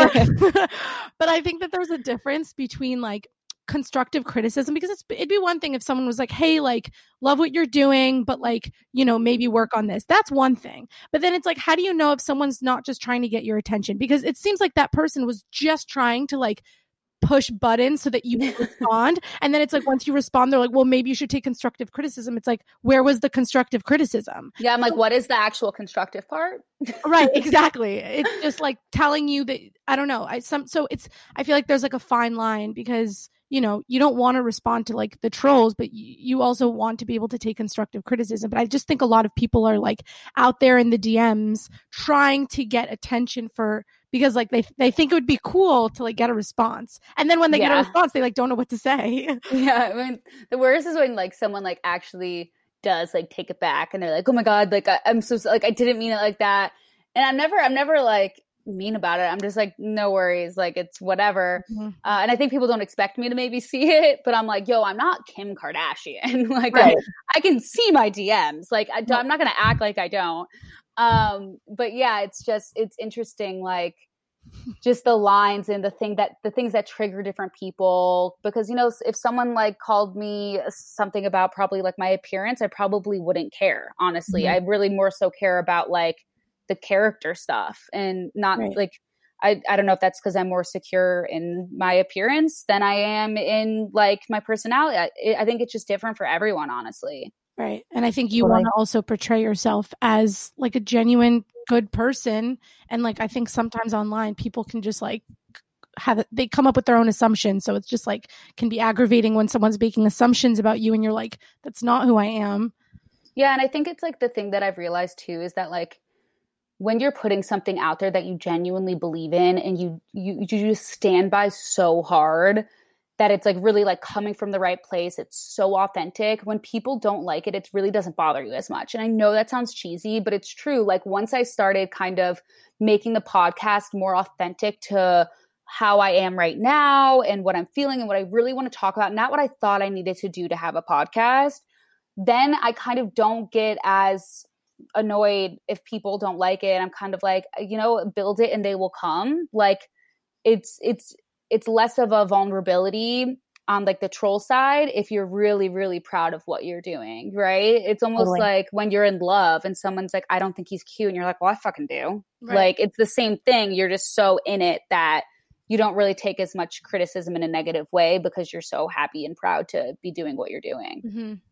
but I think that there's a difference between like constructive criticism, because it'd be one thing if someone was like, hey, like, love what you're doing, but like, you know, maybe work on this. That's one thing. But then it's like, how do you know if someone's not just trying to get your attention? Because it seems like that person was just trying to like push buttons so that you can respond. And then it's like, once you respond, they're like, well, maybe you should take constructive criticism. It's like, where was the constructive criticism? Yeah. I'm like, what is the actual constructive part? Right. Exactly. It's just like telling you that, I don't know. I feel like there's like a fine line, because you know, you don't want to respond to like the trolls, but you also want to be able to take constructive criticism. But I just think a lot of people are like out there in the DMs trying to get attention because like they think it would be cool to like get a response. And then when they get a response, they like don't know what to say. Yeah. I mean, the worst is when like someone like actually does like take it back and they're like, oh my God, like I'm so like, I didn't mean it like that. And I'm never like mean about it. I'm just like, no worries, like it's whatever. And I think people don't expect me to maybe see it, but I'm like, yo, I'm not Kim Kardashian. Like, right. I can see my DMs. Like, I'm not gonna act like I don't. But yeah, it's interesting, like just the lines and the things that trigger different people. Because, you know, if someone like called me something about probably like my appearance, I probably wouldn't care, honestly. I really more so care about like the character stuff and not like, I don't know if that's because I'm more secure in my appearance than I am in like my personality. I think it's just different for everyone, honestly. Right. And I think you want to also portray yourself as like a genuine good person. And like, I think sometimes online people can just like they come up with their own assumptions. So it's just like, can be aggravating when someone's making assumptions about you and you're like, that's not who I am. Yeah. And I think it's like the thing that I've realized too, is that like, when you're putting something out there that you genuinely believe in and you just stand by so hard that it's like really like coming from the right place. It's so authentic. When people don't like it, it really doesn't bother you as much. And I know that sounds cheesy, but it's true. Like once I started kind of making the podcast more authentic to how I am right now and what I'm feeling and what I really want to talk about, not what I thought I needed to do to have a podcast, then I kind of don't get as annoyed if people don't like it. I'm kind of like, you know, build it and they will come. Like it's less of a vulnerability on like the troll side if you're really, really proud of what you're doing, right? It's almost like when you're in love and someone's like, I don't think he's cute. And you're like, well, I fucking do. Right. Like it's the same thing. You're just so in it that you don't really take as much criticism in a negative way because you're so happy and proud to be doing what you're doing.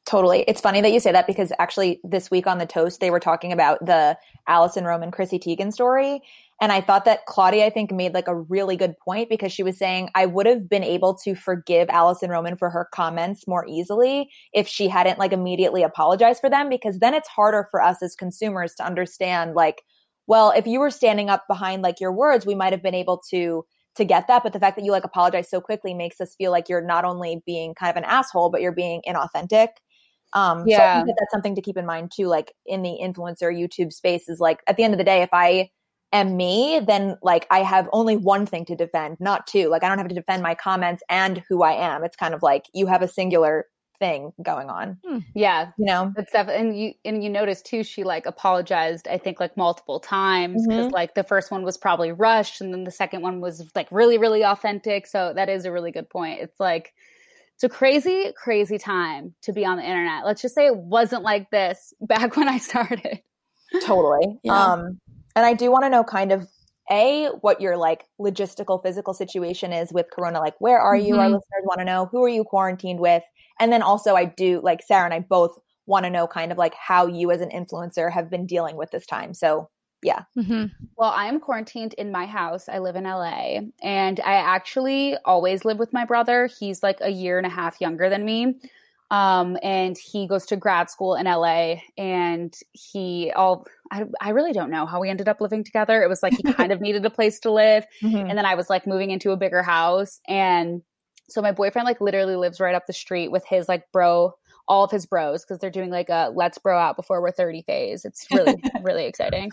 Totally. It's funny that you say that because actually this week on The Toast, they were talking about the Allison Roman Chrissy Teigen story. And I thought that Claudia, I think, made like a really good point because she was saying, I would have been able to forgive Allison Roman for her comments more easily if she hadn't like immediately apologized for them, because then it's harder for us as consumers to understand like, well, if you were standing up behind like your words, we might have been able to get that. But the fact that you like apologize so quickly makes us feel like you're not only being kind of an asshole, but you're being inauthentic. So I think that that's something to keep in mind too, like in the influencer YouTube space is like, at the end of the day, if I am me, then like I have only one thing to defend, not two. Like I don't have to defend my comments and who I am. It's kind of like you have a singular thing going on. Yeah. You know, that's definitely, and you notice too, she like apologized, I think like multiple times because like the first one was probably rushed and then the second one was like really, really authentic. So that is a really good point. It's like, it's a crazy, crazy time to be on the internet. Let's just say it wasn't like this back when I started. Totally. Yeah. And I do want to know kind of what your like logistical physical situation is with Corona. Like, where are you? Our listeners want to know, who are you quarantined with? And then also I do, like Sarah and I both want to know kind of like how you as an influencer have been dealing with this time. So yeah. Well, I am quarantined in my house. I live in LA and I actually always live with my brother. He's like a year and a half younger than me. And he goes to grad school in LA and I really don't know how we ended up living together. It was like, he kind of needed a place to live. And then I was like moving into a bigger house. And so my boyfriend like literally lives right up the street with his like all of his bros, because they're doing like a let's bro out before we're 30 phase. It's really, really exciting.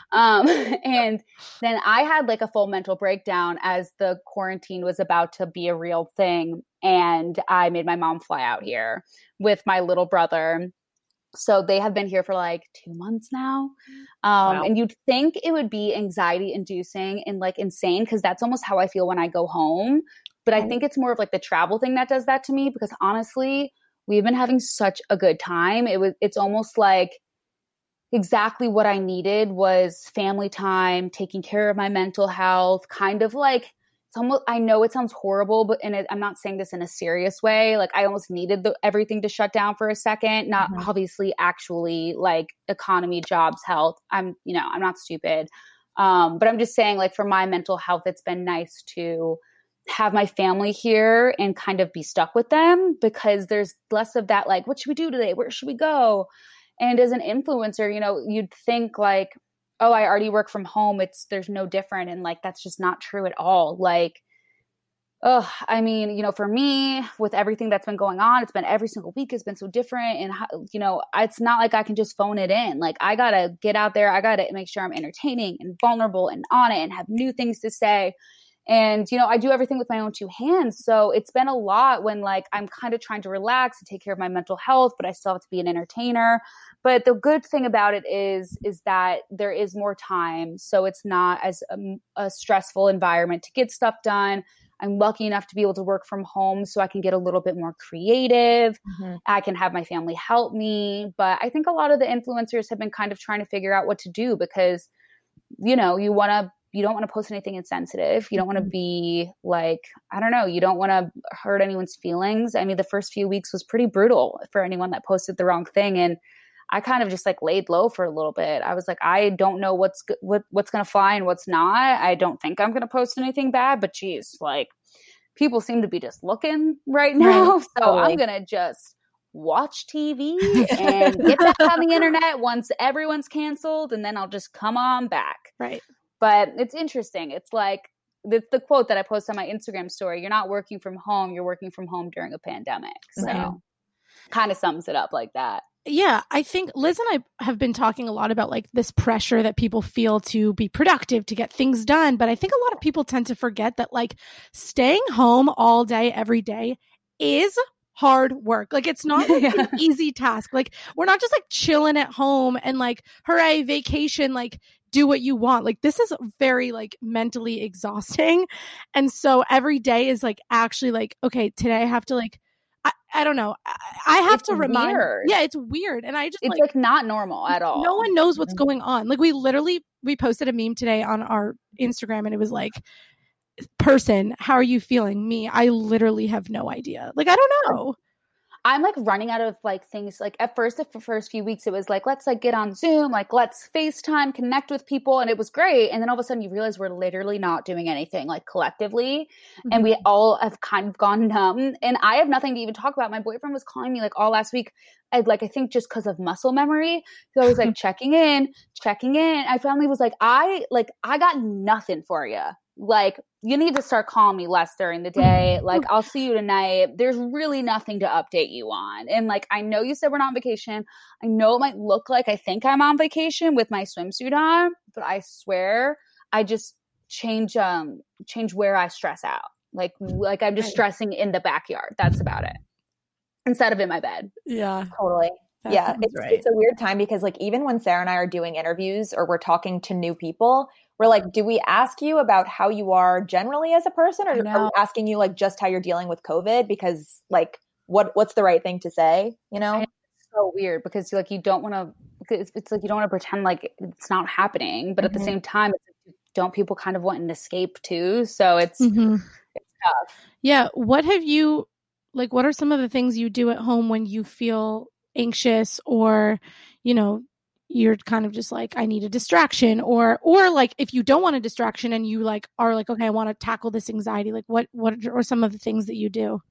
And then I had like a full mental breakdown as the quarantine was about to be a real thing. And I made my mom fly out here with my little brother. So they have been here for like 2 months now. Wow. And you'd think it would be anxiety inducing and like insane, because that's almost how I feel when I go home. But I think it's more of like the travel thing that does that to me, because honestly, we've been having such a good time. It's almost like exactly what I needed was family time, taking care of my mental health, kind of like, it's almost, I know it sounds horrible, but I'm not saying this in a serious way. Like I almost needed everything to shut down for a second, not obviously actually like economy, jobs, health. I'm not stupid. But I'm just saying like for my mental health, it's been nice to have my family here and kind of be stuck with them, because there's less of that, like, what should we do today? Where should we go? And as an influencer, you'd think like, oh, I already work from home. There's no different. And like, that's just not true at all. Like, I mean, for me, with everything that's been going on, it's been every single week has been so different. And, it's not like I can just phone it in. Like, I got to get out there. I got to make sure I'm entertaining and vulnerable and on it and have new things to say. And, I do everything with my own two hands. So it's been a lot when like I'm kind of trying to relax and take care of my mental health, but I still have to be an entertainer. But the good thing about it is that there is more time. So it's not as a stressful environment to get stuff done. I'm lucky enough to be able to work from home so I can get a little bit more creative. I can have my family help me. But I think a lot of the influencers have been kind of trying to figure out what to do, because, you don't want to post anything insensitive. You don't want to be like, I don't know, you don't want to hurt anyone's feelings. I mean, the first few weeks was pretty brutal for anyone that posted the wrong thing. And I kind of just like laid low for a little bit. I was like, I don't know what's going to fly and what's not. I don't think I'm going to post anything bad, but geez, like people seem to be just looking right now. Right. So totally. I'm going to just watch TV and get back on the internet once everyone's canceled. And then I'll just come on back. Right. But it's interesting. It's like the quote that I post on my Instagram story, you're not working from home, you're working from home during a pandemic. So kind of sums it up like that. Yeah, I think Liz and I have been talking a lot about like this pressure that people feel to be productive, to get things done. But I think a lot of people tend to forget that like staying home all day, every day is hard work. Like it's not like an easy task. Like we're not just like chilling at home and like, hooray, vacation, like do what you want. Like this is very like mentally exhausting. And so every day is like actually like, okay, today I have to like, I don't know. I have to remind. Weird. Yeah, it's weird. And it's like not normal at all. No one knows what's going on. Like we posted a meme today on our Instagram and it was like, person, how are you feeling? Me, I literally have no idea. Like, I don't know. I'm like running out of like things. Like at first, the first few weeks, it was like, let's like get on Zoom, like let's FaceTime, connect with people. And it was great. And then all of a sudden you realize we're literally not doing anything like collectively. Mm-hmm. And we all have kind of gone numb, and I have nothing to even talk about. My boyfriend was calling me like all last week. I think just because of muscle memory. So I was like checking in. I finally was like, I got nothing for you. Like, you need to start calling me less during the day. Like, I'll see you tonight. There's really nothing to update you on. And like, I know you said we're not on vacation. I know it might look like I think I'm on vacation with my swimsuit on, but I swear I just change where I stress out. Like I'm just stressing in the backyard. That's about it. Instead of in my bed. Yeah. Totally. Yeah. It's a weird time because like even when Sarah and I are doing interviews or we're talking to new people, we're like, do we ask you about how you are generally as a person, or are we asking you like just how you're dealing with COVID? Because like what's the right thing to say, you know? And it's so weird because like you don't want to, it's like you don't want to pretend like it's not happening, but at the same time, don't people kind of want an escape too? So it's tough. Yeah. What are some of the things you do at home when you feel anxious, or, you know, you're kind of just like, I need a distraction, or like if you don't want a distraction and you like are like, okay, I want to tackle this anxiety. Like what are some of the things that you do?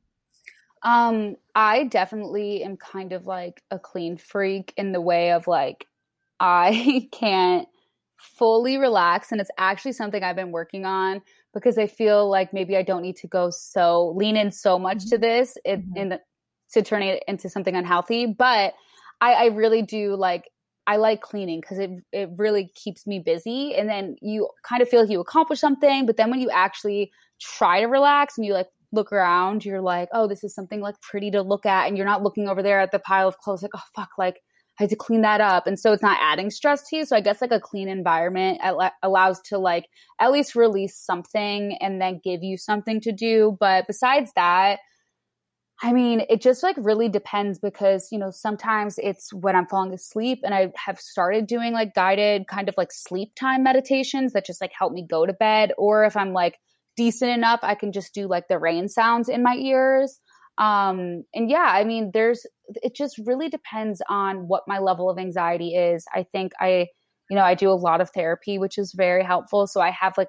I definitely am kind of like a clean freak in the way of like, I can't fully relax. And it's actually something I've been working on because I feel like maybe I don't need to lean in so much to this to turn it into something unhealthy. But I really do I like cleaning because it really keeps me busy. And then you kind of feel like you accomplish something, but then when you actually try to relax and you like look around, you're like, oh, this is something like pretty to look at. And you're not looking over there at the pile of clothes like, oh, fuck, like I had to clean that up. And so it's not adding stress to you. So I guess like a clean environment allows to like at least release something and then give you something to do. But besides that, I mean, it just like really depends because, you know, sometimes it's when I'm falling asleep, and I have started doing like guided kind of like sleep time meditations that just like help me go to bed. Or if I'm like decent enough, I can just do like the rain sounds in my ears. And yeah, I mean, it just really depends on what my level of anxiety is. I think I do a lot of therapy, which is very helpful. So I have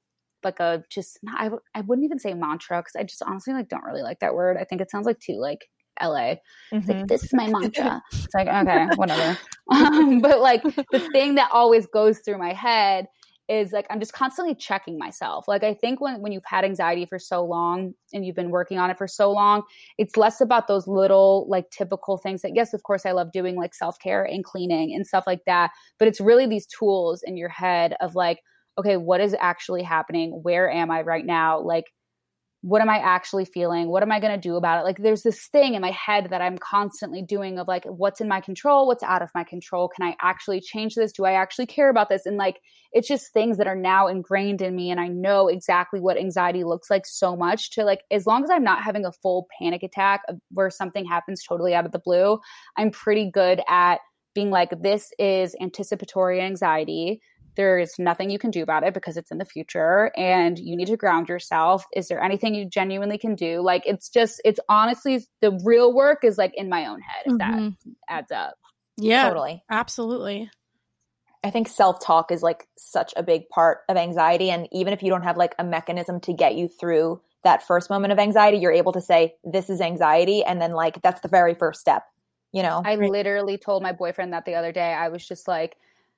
I wouldn't even say mantra because I just honestly like don't really like that word. I think it sounds like too like LA. It's like, this is my mantra. It's like, okay, whatever. But like the thing that always goes through my head is like I'm just constantly checking myself. Like I think when you've had anxiety for so long and you've been working on it for so long, it's less about those little like typical things that, yes, of course I love doing like self-care and cleaning and stuff like that. But it's really these tools in your head of like, okay, what is actually happening? Where am I right now? Like, what am I actually feeling? What am I going to do about it? Like, there's this thing in my head that I'm constantly doing of like, what's in my control? What's out of my control? Can I actually change this? Do I actually care about this? And like, it's just things that are now ingrained in me. And I know exactly what anxiety looks like so much to like, as long as I'm not having a full panic attack where something happens totally out of the blue, I'm pretty good at being like, this is anticipatory anxiety. There is nothing you can do about it because it's in the future and you need to ground yourself. Is there anything you genuinely can do? Like, it's honestly, the real work is like in my own head, if that adds up. Yeah, totally. Absolutely. I think self-talk is like such a big part of anxiety. And even if you don't have like a mechanism to get you through that first moment of anxiety, you're able to say, this is anxiety. And then like, that's the very first step, you know? I literally told my boyfriend that the other day. I was just like,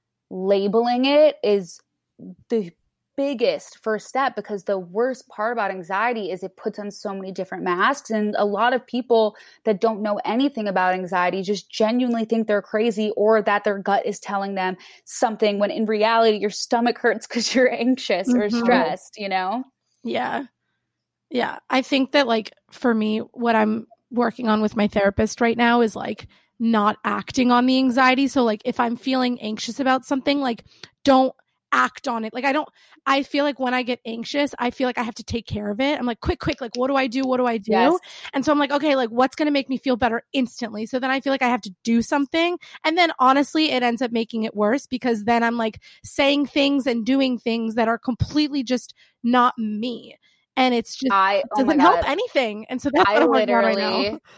labeling it is the biggest first step, because the worst part about anxiety is it puts on so many different masks. And a lot of people that don't know anything about anxiety just genuinely think they're crazy or that their gut is telling them something, when in reality your stomach hurts because you're anxious or stressed, you know? Yeah. Yeah. I think that like for me, what I'm working on with my therapist right now is like not acting on the anxiety. So like if I'm feeling anxious about something, like don't act on it. Like I feel like when I get anxious, I feel like I have to take care of it. I'm like, quick, like what do I do? Yes. And so I'm like, okay, like what's going to make me feel better instantly? So then I feel like I have to do something. And then honestly, it ends up making it worse because then I'm like saying things and doing things that are completely just not me. And it's just doesn't help anything. And so that's what I'm working on right now.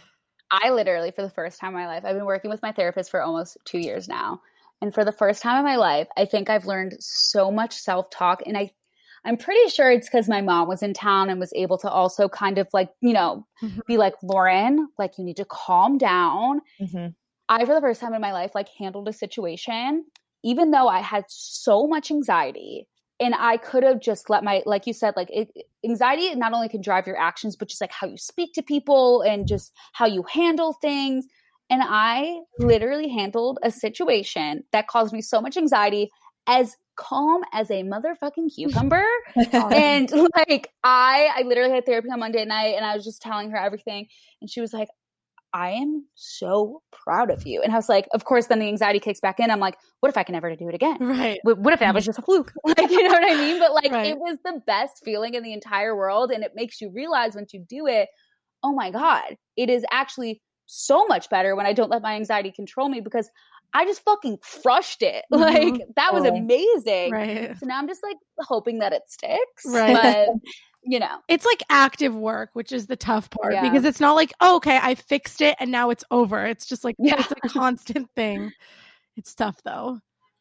I literally, for the first time in my life, I've been working with my therapist for almost 2 years now. And for the first time in my life, I think I've learned so much self-talk. And I'm pretty sure it's because my mom was in town and was able to also kind of like, you know, be like, Lauren, like you need to calm down. I, for the first time in my life, like handled a situation, even though I had so much anxiety. And I could have just let like you said, like anxiety not only can drive your actions, but just like how you speak to people and just how you handle things. And I literally handled a situation that caused me so much anxiety as calm as a motherfucking cucumber. And like, I literally had therapy on Monday night and I was just telling her everything. And she was like, I am so proud of you. And I was like, of course, then the anxiety kicks back in. I'm like, what if I can never do it again? Right. What if that was just a fluke? Like, you know what I mean? But like, it was the best feeling in the entire world. And it makes you realize once you do it, oh my God, it is actually so much better when I don't let my anxiety control me, because I just fucking crushed it. Like, that was amazing. Right. So now I'm just like hoping that it sticks. Right. But you know, it's like active work, which is the tough part, because it's not like, oh, okay, I fixed it and now it's over. It's just like, it's a constant thing. It's tough though.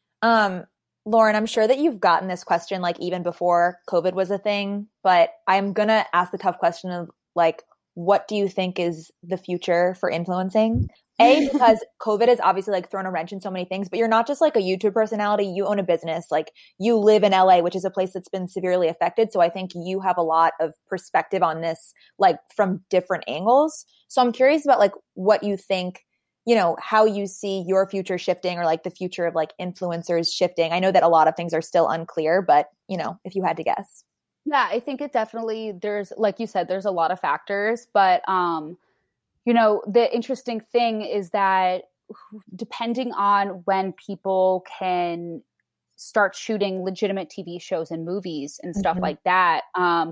Lauren, I'm sure that you've gotten this question like even before COVID was a thing, but I'm going to ask the tough question of like, what do you think is the future for influencing? Because COVID has obviously like thrown a wrench in so many things, but you're not just like a YouTube personality. You own a business. Like you live in LA, which is a place that's been severely affected. So I think you have a lot of perspective on this, like from different angles. So I'm curious about like what you think, you know, how you see your future shifting, or like the future of like influencers shifting. I know that a lot of things are still unclear, but you know, if you had to guess. Yeah, I think it definitely, there's, like you said, there's a lot of factors, but you know, the interesting thing is that depending on when people can start shooting legitimate TV shows and movies and stuff like that,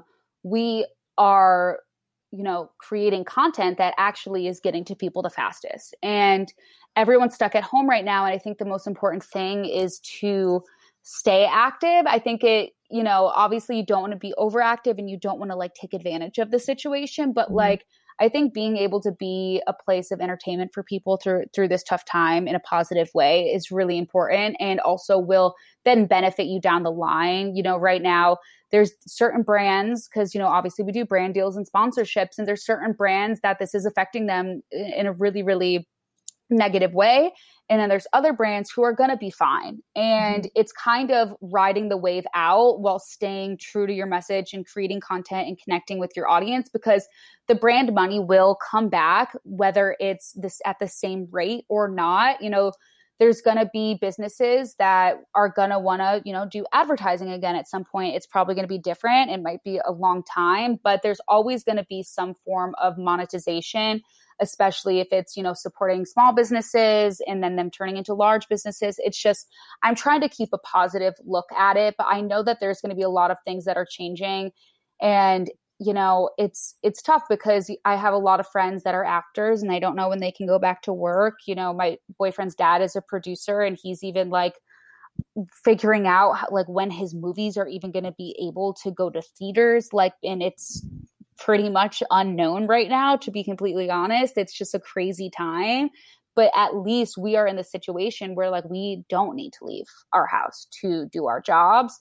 we are, you know, creating content that actually is getting to people the fastest. And everyone's stuck at home right now. And I think the most important thing is to stay active. I think it, you know, obviously you don't want to be overactive and you don't want to like take advantage of the situation, but like, I think being able to be a place of entertainment for people through this tough time in a positive way is really important, and also will then benefit you down the line. You know, right now there's certain brands, because, you know, obviously we do brand deals and sponsorships, and there's certain brands that this is affecting them in a really, really negative way. And then there's other brands who are going to be fine. And it's kind of riding the wave out while staying true to your message and creating content and connecting with your audience, because the brand money will come back, whether it's this at the same rate or not. You know, there's going to be businesses that are going to want to, you know, do advertising again at some point. It's probably going to be different. It might be a long time, but there's always going to be some form of monetization, especially if it's, you know, supporting small businesses and then them turning into large businesses. It's just, I'm trying to keep a positive look at it, but I know that there's going to be a lot of things that are changing. And, you know, it's tough because I have a lot of friends that are actors and I don't know when they can go back to work. You know, my boyfriend's dad is a producer and he's even like figuring out how, like when his movies are even going to be able to go to theaters, like, and it's pretty much unknown right now, to be completely honest. It's just a crazy time, but at least we are in the situation where like we don't need to leave our house to do our jobs.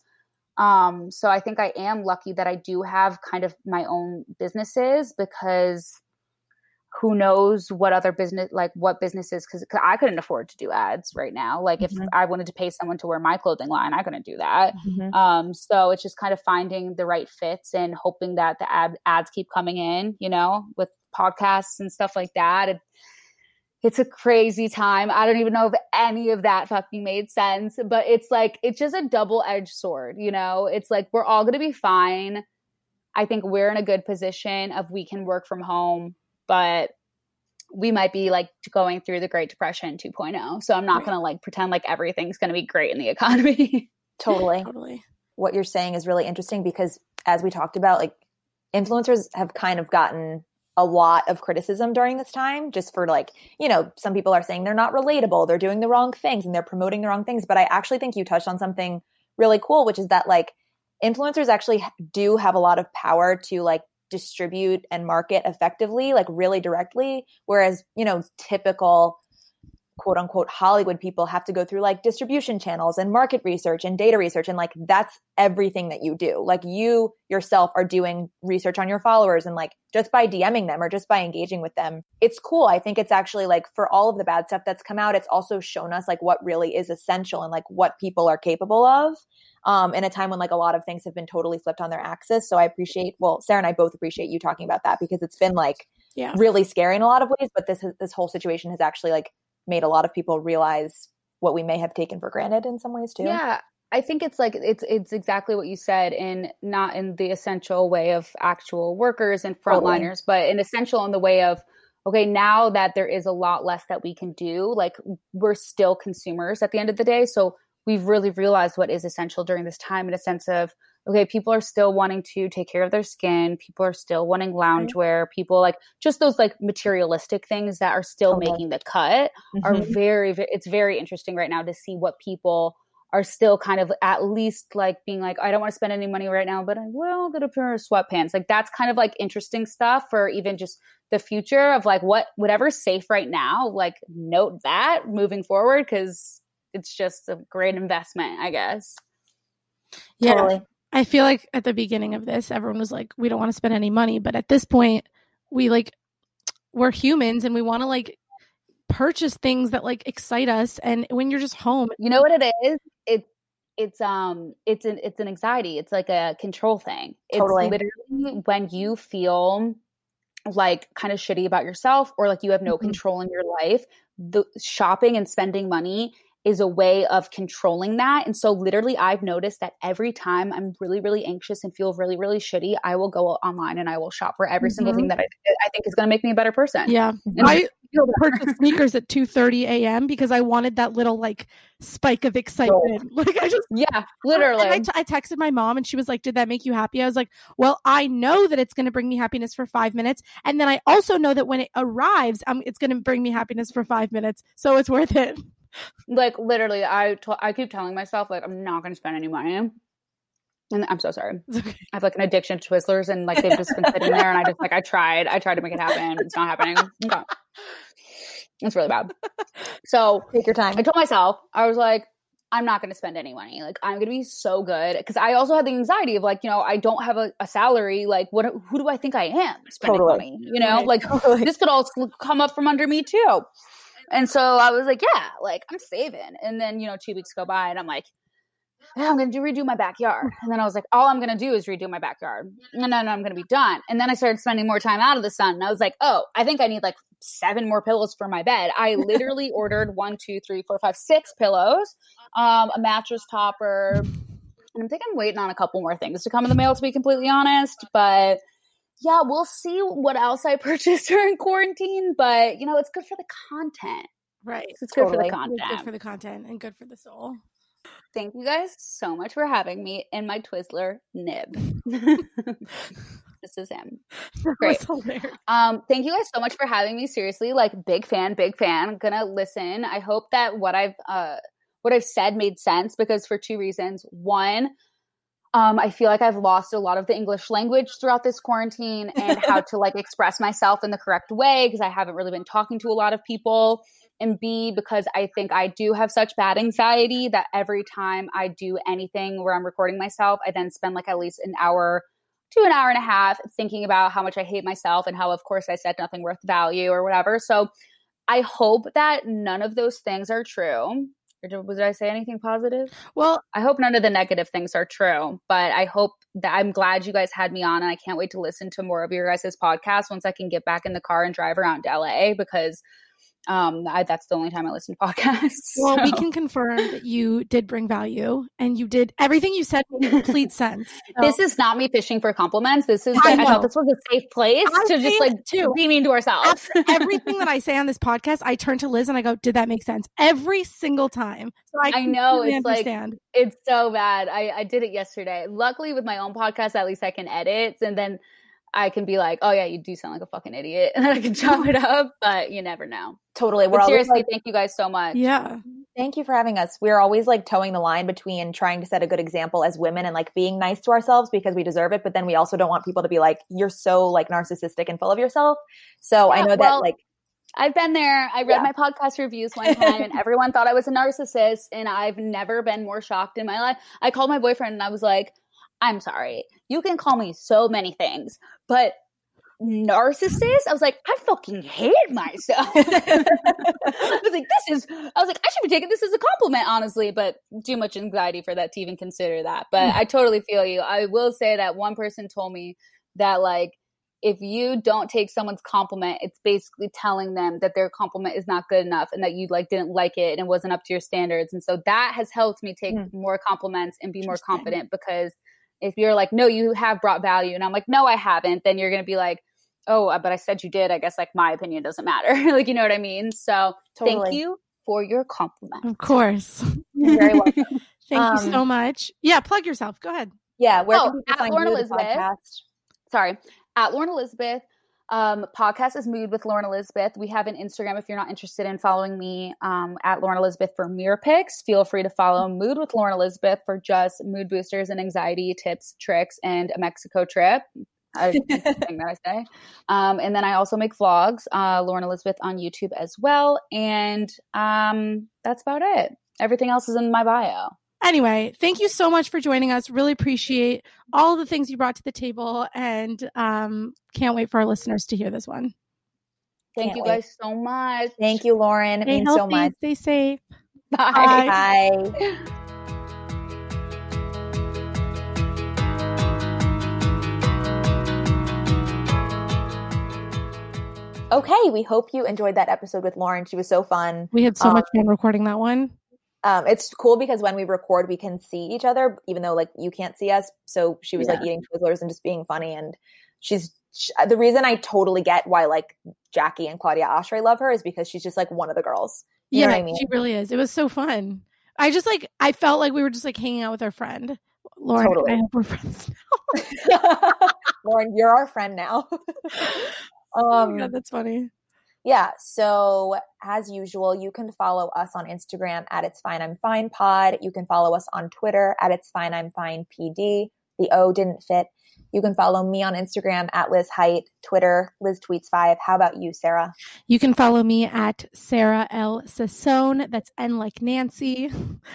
So I think I am lucky that I do have kind of my own businesses, because who knows what other business, like what businesses, because I couldn't afford to do ads right now. Like if I wanted to pay someone to wear my clothing line, I couldn't do that. So it's just kind of finding the right fits and hoping that the ads keep coming in, you know, with podcasts and stuff like that. It's a crazy time. I don't even know if any of that fucking made sense, but it's like, it's just a double-edged sword, you know? It's like, we're all going to be fine. I think we're in a good position of we can work from home, but we might be like going through the Great Depression 2.0. So I'm not going to like pretend like everything's going to be great in the economy. Totally. What you're saying is really interesting because as we talked about, like influencers have kind of gotten a lot of criticism during this time just for like, you know, some people are saying they're not relatable, they're doing the wrong things and they're promoting the wrong things. But I actually think you touched on something really cool, which is that like influencers actually do have a lot of power to like distribute and market effectively, like really directly. Whereas, you know, typical quote unquote Hollywood people have to go through like distribution channels and market research and data research. And like, that's everything that you do. Like you yourself are doing research on your followers, and like just by DMing them or just by engaging with them, it's cool. I think it's actually like, for all of the bad stuff that's come out, it's also shown us like what really is essential and like what people are capable of in a time when like a lot of things have been totally flipped on their axis. So I appreciate, well, Sarah and I both appreciate you talking about that, because it's been like really scary in a lot of ways. But this whole situation has actually like made a lot of people realize what we may have taken for granted in some ways too. Yeah. I think it's like, it's exactly what you said, in not in the essential way of actual workers and frontliners, but in essential in the way of, okay, now that there is a lot less that we can do, like we're still consumers at the end of the day. So we've really realized what is essential during this time, in a sense of, okay, people are still wanting to take care of their skin. People are still wanting loungewear. People like just those like materialistic things that are still making the cut are it's very interesting right now to see what people are still kind of at least like being like, I don't want to spend any money right now, but I will get a pair of sweatpants. Like that's kind of like interesting stuff for even just the future of like whatever's safe right now, like note that moving forward, because it's just a great investment, I guess. Yeah. Totally. I feel like at the beginning of this, everyone was like, we don't want to spend any money. But at this point, we're humans and we want to like purchase things that like excite us. And when you're just home, you know what it is? It's an anxiety. It's like a control thing. It's literally when you feel like kind of shitty about yourself, or like you have no control in your life, the shopping and spending money is a way of controlling that. And so literally I've noticed that every time I'm really, really anxious and feel really, really shitty, I will go online and I will shop for every single thing that I think is going to make me a better person. Yeah. And I purchased sneakers at 2:30 a.m. because I wanted that little like spike of excitement. Like I just, literally. I texted my mom and she was like, did that make you happy? I was like, well, I know that it's going to bring me happiness for 5 minutes. And then I also know that when it arrives, it's going to bring me happiness for 5 minutes. So it's worth it. Like literally I keep telling myself like I'm not going to spend any money, and I'm so sorry. I have like an addiction to Twizzlers, and like they've just been sitting there, and I just like I tried to make it happen. It's not happening. Okay. It's really bad. So take your time. I told myself, I was like, I'm not going to spend any money. Like I'm going to be so good, because I also had the anxiety of like, you know, I don't have a salary. Like who do I think I am spending money? You know, like this could all come up from under me too. And so I was like, yeah, like I'm saving. And then, you know, 2 weeks go by and I'm like, yeah, I'm going to redo my backyard. And then I was like, all I'm going to do is redo my backyard. And then I'm going to be done. And then I started spending more time out of the sun. And I was like, oh, I think I need like 7 more pillows for my bed. I literally ordered 6 pillows, a mattress topper. And I think I'm waiting on a couple more things to come in the mail, to be completely honest. But yeah, we'll see what else I purchase during quarantine, but you know, it's good for the content. Right. It's good for the content. It's good for the content and good for the soul. Thank you guys so much for having me in my Twizzler nib. This is him. Great. Thank you guys so much for having me. Seriously, like big fan. I'm gonna listen. I hope that what I've said made sense, because for 2 reasons. One, I feel like I've lost a lot of the English language throughout this quarantine, and how to like express myself in the correct way, because I haven't really been talking to a lot of people. And B, because I think I do have such bad anxiety that every time I do anything where I'm recording myself, I then spend like at least an hour to an hour and a half thinking about how much I hate myself and how, of course, I said nothing worth value or whatever. So I hope that none of those things are true. Or did I say anything positive? Well, I hope none of the negative things are true, but I hope that I'm glad you guys had me on, and I can't wait to listen to more of your guys' podcasts once I can get back in the car and drive around LA, because that's the only time I listen to podcasts. Well, we can confirm that you did bring value, and you did everything you said made complete sense. So. This is not me fishing for compliments. This is I thought this was a safe place to just like be mean to ourselves. Everything that I say on this podcast, I turn to Liz and I go, "Did that make sense?" Every single time. So I know it's understand. Like it's so bad. I did it yesterday. Luckily, with my own podcast, at least I can edit, and then I can be like, oh yeah, you do sound like a fucking idiot. And then I can chop it up, but you never know. Totally. But seriously, thank you guys so much. Yeah. Thank you for having us. We're always like towing the line between trying to set a good example as women and like being nice to ourselves because we deserve it. But then we also don't want people to be like, you're so like narcissistic and full of yourself. So I know that like, I've been there. I read my podcast reviews one time and everyone thought I was a narcissist, and I've never been more shocked in my life. I called my boyfriend and I was like, I'm sorry. You can call me so many things, but narcissist? I was like, I fucking hate myself. I was like, I should be taking this as a compliment, honestly, but too much anxiety for that to even consider that. But I totally feel you. I will say that one person told me that like, if you don't take someone's compliment, it's basically telling them that their compliment is not good enough and that you like didn't like it and it wasn't up to your standards. And so that has helped me take more compliments and be more confident, because if you're like, no, you have brought value, and I'm like, no, I haven't, then you're going to be like, oh, but I said you did. I guess like my opinion doesn't matter. Like, you know what I mean? So Thank you for your compliment. Of course. You're very welcome. Thank you so much. Yeah. Plug yourself. Go ahead. Yeah. Where can people at find Lauren you, Elizabeth. podcast? Sorry. At Lauren Elizabeth. Podcast is Mood with Lauren Elizabeth. We have an Instagram if you're not interested in following me, at Lauren Elizabeth for mirror pics. Feel free to follow Mood with Lauren Elizabeth for just mood boosters and anxiety tips, tricks, and a Mexico trip. Thing that I say. And then I also make vlogs, Lauren Elizabeth on YouTube as well. And that's about it. Everything else is in my bio. Anyway, thank you so much for joining us. Really appreciate all the things you brought to the table, and can't wait for our listeners to hear this one. Thank you guys so much. Thank you, Lauren. It means so much. Stay safe. Bye. Bye. Okay, we hope you enjoyed that episode with Lauren. She was so fun. We had so much fun recording that one. It's cool because when we record, we can see each other, even though like you can't see us. So she was like eating Twizzlers and just being funny. And the reason I totally get why like Jackie and Claudia Oshry love her is because she's just like one of the girls. You know what I mean? She really is. It was so fun. I felt like we were just like hanging out with our friend. Lauren, totally. I hope we're friends now. Lauren, you're our friend now. Oh my God, that's funny. Yeah. So as usual, you can follow us on Instagram at It's Fine I'm Fine Pod. You can follow us on Twitter at It's Fine I'm Fine PD. The O didn't fit. You can follow me on Instagram at Liz Height, Twitter, Liz Tweets 5. How about you, Sarah? You can follow me at Sarah L. Sassone. That's N like Nancy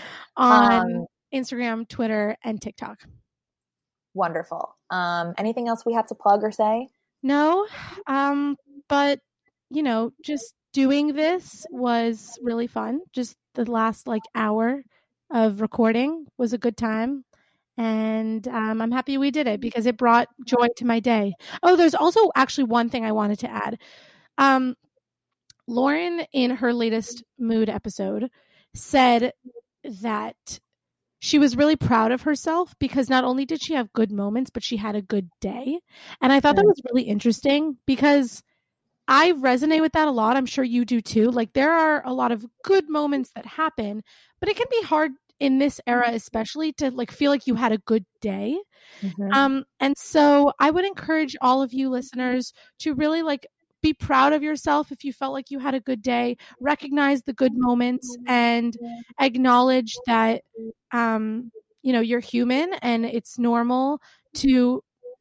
on Instagram, Twitter, and TikTok. Wonderful. Anything else we have to plug or say? No, but just doing this was really fun. Just the last hour of recording was a good time. And I'm happy we did it because it brought joy to my day. Oh, there's also actually one thing I wanted to add. Lauren, in her latest Mood episode, said that she was really proud of herself because not only did she have good moments, but she had a good day. And I thought that was really interesting because I resonate with that a lot. I'm sure you do too. Like there are a lot of good moments that happen, but it can be hard in this era, especially to feel like you had a good day. Mm-hmm. And so I would encourage all of you listeners to really be proud of yourself if you felt like you had a good day, recognize the good moments and acknowledge that, you're human and it's normal to,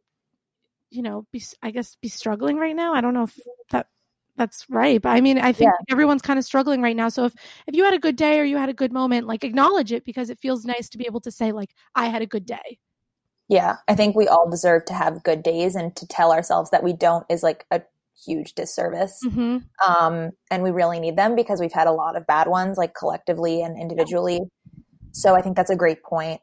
be struggling right now. I don't know if that's right. But I mean, I think everyone's kind of struggling right now. So if you had a good day or you had a good moment, acknowledge it because it feels nice to be able to say I had a good day. Yeah. I think we all deserve to have good days, and to tell ourselves that we don't is a huge disservice. Mm-hmm. And we really need them because we've had a lot of bad ones, collectively and individually. So I think that's a great point.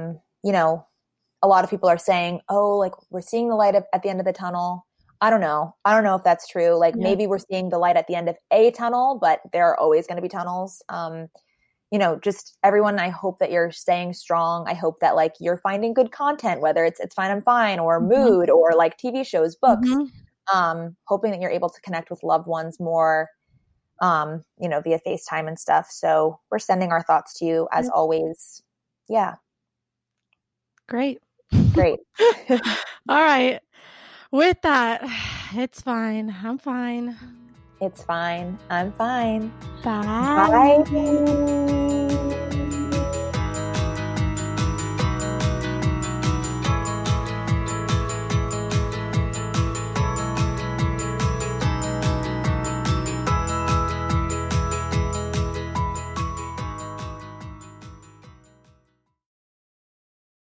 A lot of people are saying, we're seeing the light at the end of the tunnel. I don't know if that's true. Maybe we're seeing the light at the end of a tunnel, but there are always going to be tunnels. Just everyone, I hope that you're staying strong. I hope that you're finding good content, whether it's Fine I'm Fine or Mood or TV shows, books. Mm-hmm. Hoping that you're able to connect with loved ones more, via FaceTime and stuff. So we're sending our thoughts to you as always. Yeah. Great. All right. With that, it's fine. I'm fine. It's fine. I'm fine. Bye. Bye.